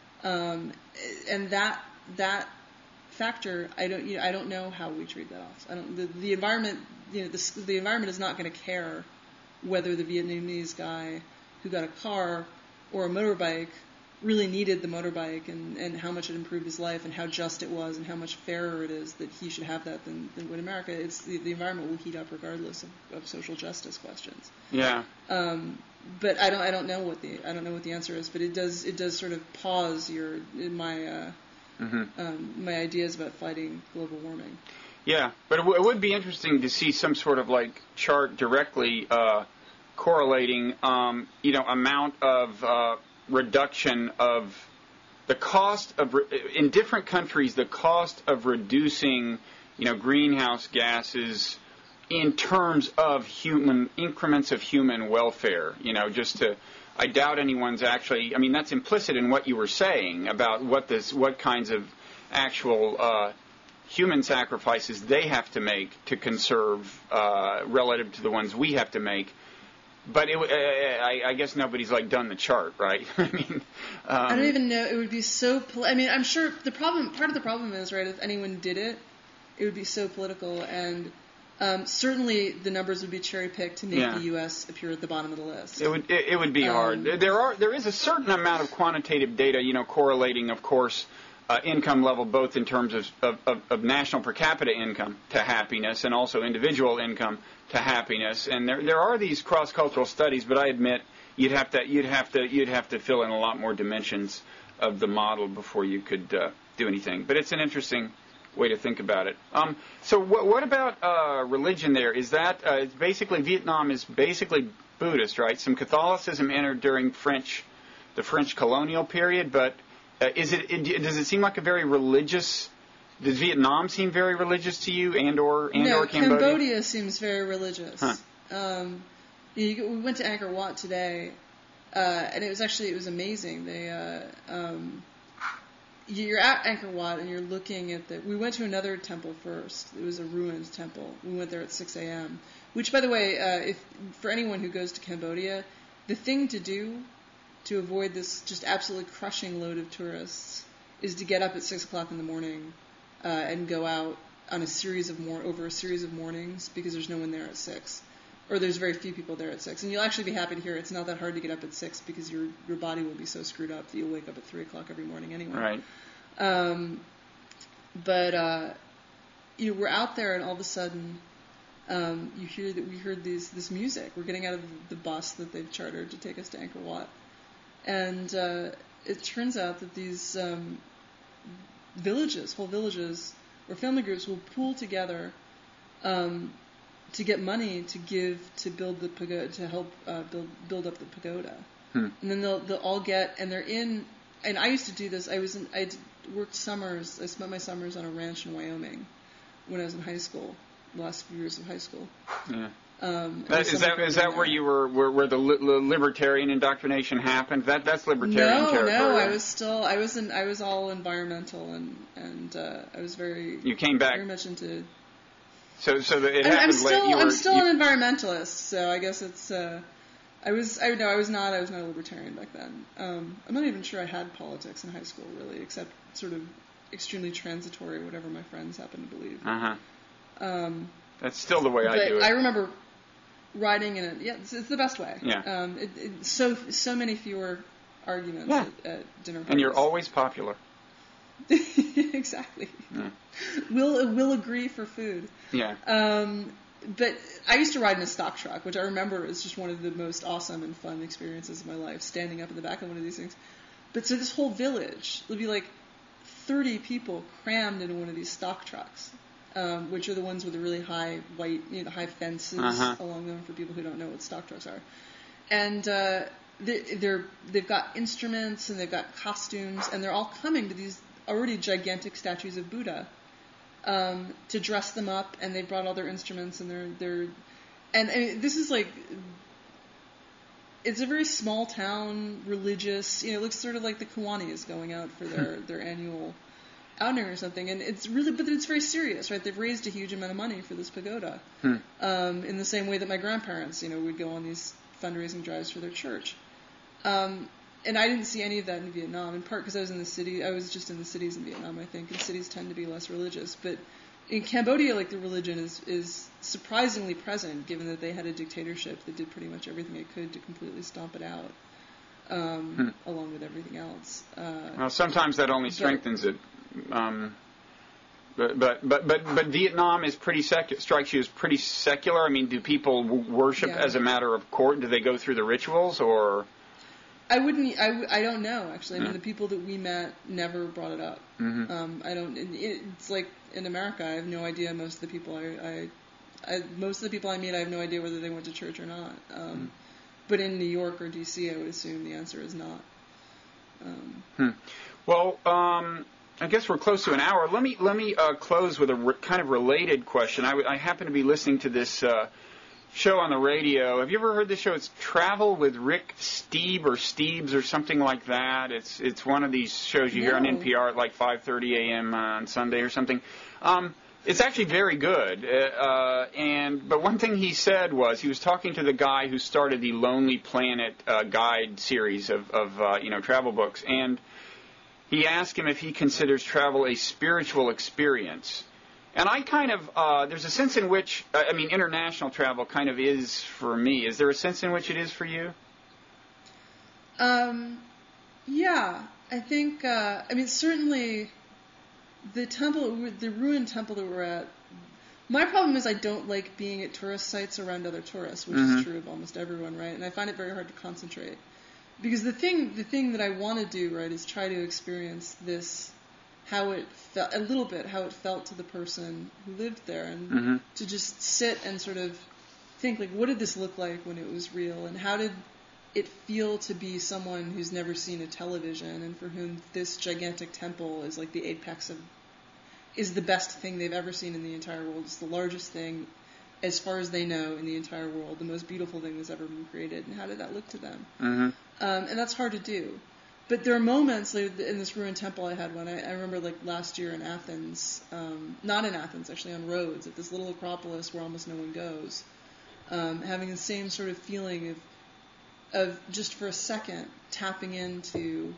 Um, and that that factor, I don't, you know, I don't know how we trade that off. I don't. The, the environment, you know, the, the environment is not going to care whether the Vietnamese guy who got a car or a motorbike really needed the motorbike, and, and how much it improved his life, and how just it was, and how much fairer it is that he should have that than, than in America. It's the, the environment will heat up regardless of, of social justice questions. Yeah. Um, but I don't I don't know what the I don't know what the answer is. But it does it does sort of pause your my uh, mm-hmm. um, my ideas about fighting global warming. Yeah, but it, w- it would be interesting to see some sort of like chart directly uh, correlating, um, you know, amount of uh, reduction of the cost of re- in different countries, the cost of reducing, you know, greenhouse gases in terms of human increments of human welfare. You know, just to, I doubt anyone's actually. I mean, that's implicit in what you were saying about what this, what kinds of actual uh, human sacrifices they have to make to conserve uh, relative to the ones we have to make. But it, uh, I, I guess nobody's like done the chart, right? I mean, um, I don't even know. It would be so. Pol- I mean, I'm sure the problem. Part of the problem is, right, if anyone did it, it would be so political, and um, certainly the numbers would be cherry picked to make Yeah. the U S appear at the bottom of the list. It would it, it would be Um, hard. There are there is a certain amount of quantitative data, you know, correlating, of course, uh, income level both in terms of, of, of, of national per capita income to happiness, and also individual income to happiness. And there there are these cross cultural studies, but I admit you'd have to you'd have to you'd have to fill in a lot more dimensions of the model before you could uh, do anything. But it's an interesting way to think about it. Um, so what, what about uh, religion there? Is that uh, it's basically Vietnam is basically Buddhist, right? Some Catholicism entered during French, the French colonial period, but uh, is it, it does it seem like a very religious? Does Vietnam seem very religious to you, and or and no, or Cambodia? Cambodia seems very religious. Huh. Um, you, we went to Angkor Wat today, uh, and it was actually it was amazing. They uh, um, you're at Angkor Wat and you're looking at the. We went to another temple first. It was a ruined temple. We went there at six a.m. Which, by the way, uh, if for anyone who goes to Cambodia, the thing to do to avoid this just absolutely crushing load of tourists is to get up at six o'clock in the morning uh, and go out on a series of mor- over a series of mornings, because there's no one there at six, or there's very few people there at six. And you'll actually be happy to hear it's not that hard to get up at six, because your your body will be so screwed up that you'll wake up at three o'clock every morning anyway. Right. Um, but uh, you know, we're out there, and all of a sudden, um, you hear that we heard these this music. We're getting out of the bus that they've chartered to take us to Angkor Wat, and uh, it turns out that these um, villages, whole villages, or family groups will pool together um, to get money to give to build the pagoda, to help uh, build build up the pagoda. Hmm. And then they'll they'll all get, and they're in. And I used to do this. I was in, I worked summers. I spent my summers on a ranch in Wyoming when I was in high school. The last few years of high school. Yeah. Um, That, is that is that where you were, where, where the li- libertarian indoctrination happened? That that's libertarian no, territory. No, right? I was still I was in I was all environmental, and and uh, I was very You came back. very much into. So so that it I'm, happened I'm still late. You were, I'm still you, an environmentalist, so I guess it's. Uh, I was I no I was not I was not a libertarian back then. Um, I'm not even sure I had politics in high school really, except sort of extremely transitory, whatever my friends happen to believe. Uh huh. Um, That's still the way but I do it. I remember riding in it. Yeah, it's, it's the best way. Yeah. Um, it, it, so so many fewer arguments Yeah. at, at dinner parties. And you're always popular. Exactly. Yeah. We'll we'll agree for food. Yeah. Um, but I used to ride in a stock truck, which I remember is just one of the most awesome and fun experiences of my life, standing up in the back of one of these things. But so this whole village, there'll be like thirty people crammed into one of these stock trucks, um, which are the ones with the really high white, you know, the high fences Uh-huh. along them for people who don't know what stock trucks are. And uh, they, they're they've got instruments and they've got costumes, and they're all coming to these already gigantic statues of Buddha. Um, to dress them up, and they brought all their instruments, and they're they're, and, and this is like it's a very small town, religious. You know, it looks sort of like the Kiwanis going out for their, their annual outing or something. And it's really, but it's very serious, right? They've raised a huge amount of money for this pagoda. Hmm. Um, in the same way that my grandparents, you know, would go on these fundraising drives for their church. Um, and I didn't see any of that in Vietnam, in part because I was in the city. I was just in the cities in Vietnam, I think, and cities tend to be less religious. But in Cambodia, like, the religion is, is surprisingly present, given that they had a dictatorship that did pretty much everything it could to completely stomp it out, um, hmm. along with everything else. Uh, well, sometimes that only strengthens but, it. Um, but, but but but but Vietnam is pretty secular. Strikes you as pretty secular. I mean, do people worship yeah. as a matter of course? Do they go through the rituals, or? I wouldn't. I, I don't know actually. I mean, yeah. the people that we met never brought it up. Mm-hmm. Um, I don't. It, it's like in America, I have no idea. Most of the people I, I, I, most of the people I meet, I have no idea whether they went to church or not. Um, mm-hmm. But in New York or D C, I would assume the answer is not. Um, hmm. Well, um, I guess we're close to an hour. Let me let me uh, close with a re- kind of related question. I, w- I happen to be listening to this. Uh, show on the radio. Have you ever heard this show? It's Travel with Rick Steeb or Steebs or something like that. It's it's one of these shows you no. hear on N P R at like five thirty a.m. on Sunday or something. Um, it's actually very good. Uh, and but one thing he said was he was talking to the guy who started the Lonely Planet uh, guide series of of uh, you know travel books, and he asked him if he considers travel a spiritual experience. And I kind of, uh, there's a sense in which, uh, I mean, international travel kind of is for me. Is there a sense in which it is for you? Um, yeah, I think, uh, I mean, certainly the temple, the ruined temple that we're at, my problem is I don't like being at tourist sites around other tourists, which mm-hmm. is true of almost everyone, right? And I find it very hard to concentrate. Because the thing, the thing that I want to do, right, is try to experience this, how it felt, a little bit, how it felt to the person who lived there, and mm-hmm. to just sit and sort of think, like, what did this look like when it was real, and how did it feel to be someone who's never seen a television, and for whom this gigantic temple is like the apex of, is the best thing they've ever seen in the entire world. It's the largest thing, as far as they know, in the entire world, the most beautiful thing that's ever been created, and how did that look to them? Mm-hmm. Um, and that's hard to do. But there are moments, like in this ruined temple I had one, I, I remember like last year in Athens, um, not in Athens, actually on Rhodes, at this little Acropolis where almost no one goes, um, having the same sort of feeling of, of just for a second tapping into,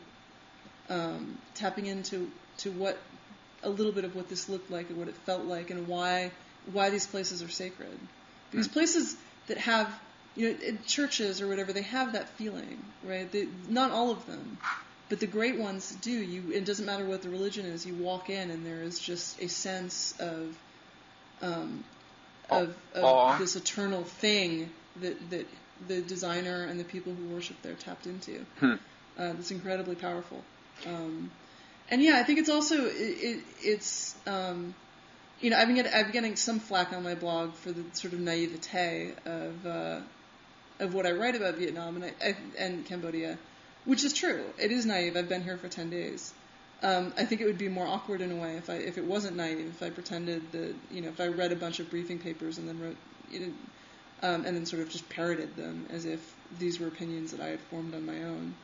um, tapping into to what, a little bit of what this looked like and what it felt like and why, why these places are sacred. These places that have, you know, in churches or whatever, they have that feeling, right? They, not all of them, but the great ones do. You, it doesn't matter what the religion is. You walk in, and there is just a sense of, um, of, of this eternal thing that that the designer and the people who worship there tapped into. Hmm. Uh, that's incredibly powerful. Um, and yeah, I think it's also it, it, it's. Um, You know, I've been, getting, I've been getting some flack on my blog for the sort of naivete of uh, of what I write about Vietnam and, I, I, and Cambodia, which is true. It is naive. I've been here for ten days. Um, I think it would be more awkward in a way if I if it wasn't naive. If I pretended that, you know, if I read a bunch of briefing papers and then wrote, you know, um, and then sort of just parroted them as if these were opinions that I had formed on my own.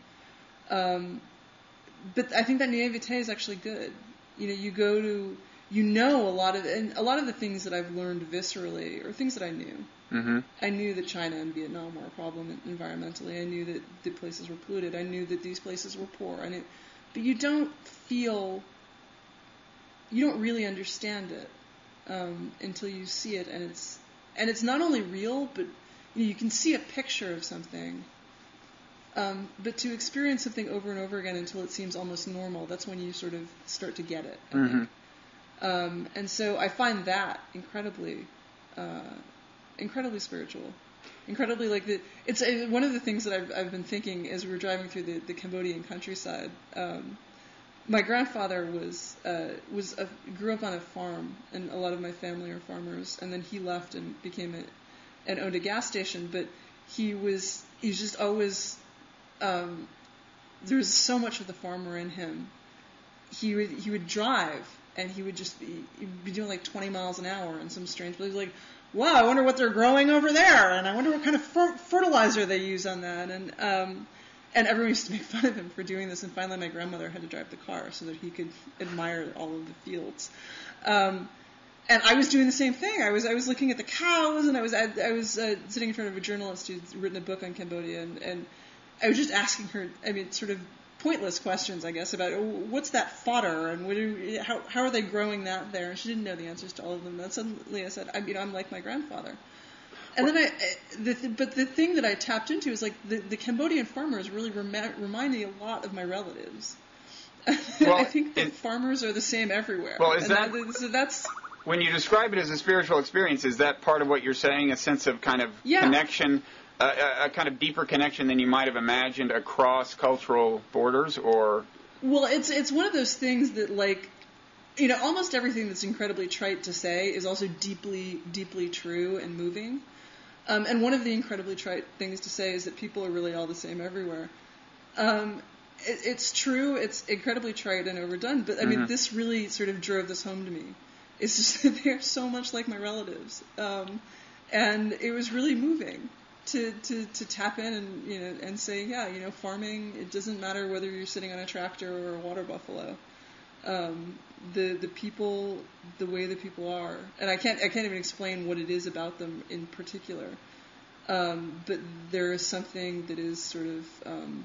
Um, but I think that naivete is actually good. You know, you go to You know a lot of and a lot of the things that I've learned viscerally are things that I knew. Mm-hmm. I knew that China and Vietnam were a problem environmentally. I knew that the places were polluted. I knew that these places were poor. I knew, but you don't feel, you don't really understand it um, until you see it, and it's and it's not only real, but you know, you can see a picture of something. Um, but to experience something over and over again until it seems almost normal, that's when you sort of start to get it, I mm-hmm. think. Um, and so I find that incredibly, uh, incredibly spiritual, incredibly like the. It's uh, one of the things that I've, I've been thinking as we were driving through the, the Cambodian countryside. Um, my grandfather was uh, was a, grew up on a farm, and a lot of my family are farmers. And then he left and became a, and owned a gas station. But he was he's just always. Um, there's so much of the farmer in him. He would he would drive. And he would just be, he'd be doing like twenty miles an hour in some strange place. Like, wow, I wonder what they're growing over there, and I wonder what kind of fer- fertilizer they use on that. And um, and everyone used to make fun of him for doing this, and finally my grandmother had to drive the car so that he could admire all of the fields. Um, and I was doing the same thing. I was I was looking at the cows, and I was I, I was uh, sitting in front of a journalist who's written a book on Cambodia, and, and I was just asking her, I mean, sort of pointless questions, I guess, about oh, what's that fodder, and what do, how how are they growing that there? And she didn't know the answers to all of them. And then suddenly I said, I mean, I'm like my grandfather. And then I, the, but the thing that I tapped into is like the, the Cambodian farmers really rem- remind me a lot of my relatives. Well, I think that it, farmers are the same everywhere. Well, is and that that, so that's when you describe it as a spiritual experience? Is that part of what you're saying? A sense of kind of yeah. connection, uh, a, a kind of deeper connection than you might have imagined across cultural borders, or? Well, it's it's one of those things that like. You know, almost everything that's incredibly trite to say is also deeply, deeply true and moving. Um, and one of the incredibly trite things to say is that people are really all the same everywhere. Um, it, it's true, it's incredibly trite and overdone, but I mean, Mm-hmm. this really sort of drove this home to me. It's just that they're so much like my relatives. Um, and it was really moving to, to, to tap in and, you know, and say, yeah, you know, farming, it doesn't matter whether you're sitting on a tractor or a water buffalo. Um, the the people, the way the people are, and I can't I can't even explain what it is about them in particular. Um, but there is something that is sort of um,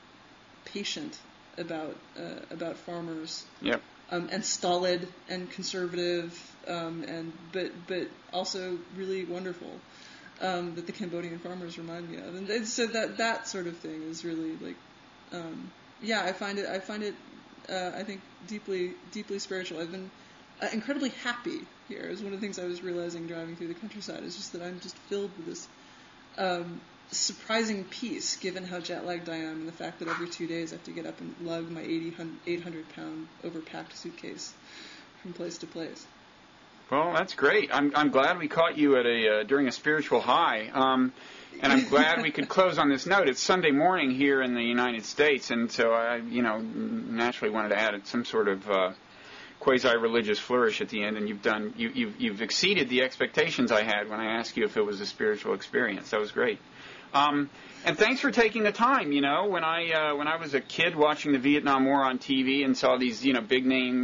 patient about uh, about farmers, Yep. um, and stolid and conservative, um, and but but also really wonderful. Um, that the Cambodian farmers remind me of, and, and so that that sort of thing is really like, um, yeah, I find it I find it. Uh, I think deeply, deeply spiritual. I've been uh, incredibly happy here. Is one of the things I was realizing driving through the countryside. Is just that I'm just filled with this um, surprising peace, given how jet lagged I am, and the fact that every two days I have to get up and lug my eight hundred pound overpacked suitcase from place to place. Well, that's great. I'm I'm glad we caught you at a uh, during a spiritual high. Um, And I'm glad we could close on this note. It's Sunday morning here in the United States, and so I, you know, naturally wanted to add some sort of uh, quasi-religious flourish at the end. And you've done, you, you've, you've exceeded the expectations I had when I asked you if it was a spiritual experience. That was great. Um, and thanks for taking the time. You know, when I uh, when I was a kid watching the Vietnam War on T V and saw these, you know, big name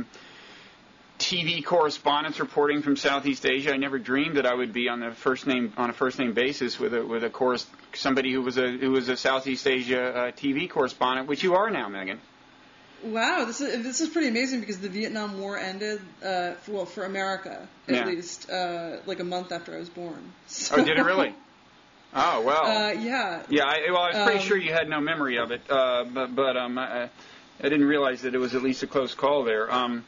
T V correspondents reporting from Southeast Asia, I never dreamed that I would be on the first name on a first name basis with a with a course somebody who was a who was a Southeast Asia uh, T V correspondent, which you are now, Megan. Wow, this is this is pretty amazing because the Vietnam War ended, uh, for, well, for America at Yeah. least, uh, like a month after I was born. So, Oh, did it really? Oh, well. Uh, yeah. Yeah, I, well, I was pretty Um, sure you had no memory of it, uh, but but um, I, I didn't realize that it was at least a close call there. Um,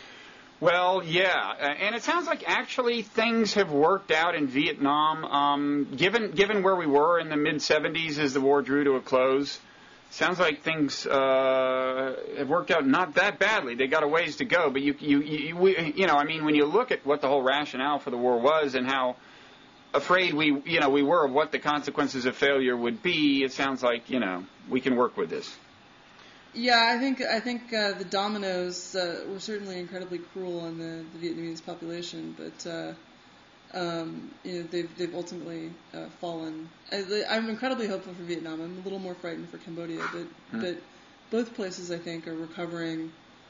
Well, yeah, uh, and it sounds like actually things have worked out in Vietnam. Um, given given where we were in the mid seventies as the war drew to a close, sounds like things uh, have worked out not that badly. They got a ways to go, but you you you, we, you know, I mean, when you look at what the whole rationale for the war was and how afraid we you know we were of what the consequences of failure would be, it sounds like you know we can work with this. Yeah, I think I think uh, the dominoes uh, were certainly incredibly cruel on the, the Vietnamese population, but uh, um, you know they've they've ultimately uh, fallen. I, I'm incredibly hopeful for Vietnam. I'm a little more frightened for Cambodia, but Hmm. but both places I think are recovering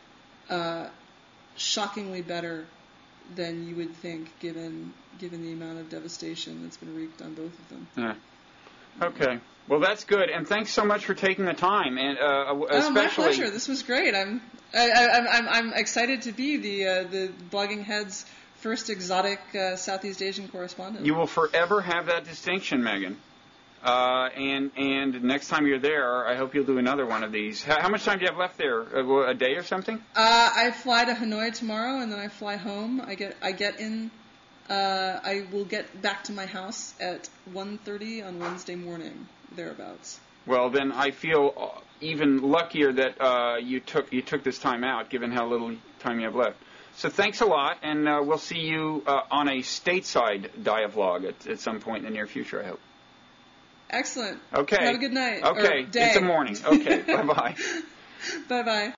uh, shockingly better than you would think, given given the amount of devastation that's been wreaked on both of them. Yeah. Okay. Well, that's good, and thanks so much for taking the time, and uh, especially. Oh, my pleasure. This was great. I'm I, I, I'm I'm excited to be the uh, the Blogging Head's first exotic uh, Southeast Asian correspondent. You will forever have that distinction, Megan. Uh, and and next time you're there, I hope you'll do another one of these. How, how much time do you have left there? A, a day or something? Uh, I fly to Hanoi tomorrow, and then I fly home. I get I get in. Uh, I will get back to my house at one thirty on Wednesday morning, thereabouts. Well, then I feel even luckier that uh, you took you took this time out, given how little time you have left. So thanks a lot, and uh, we'll see you uh, on a stateside dialogue at, at some point in the near future, I hope. Excellent. Okay. Have a good night. Okay. Or day. It's a morning. Okay. Bye-bye. Bye-bye.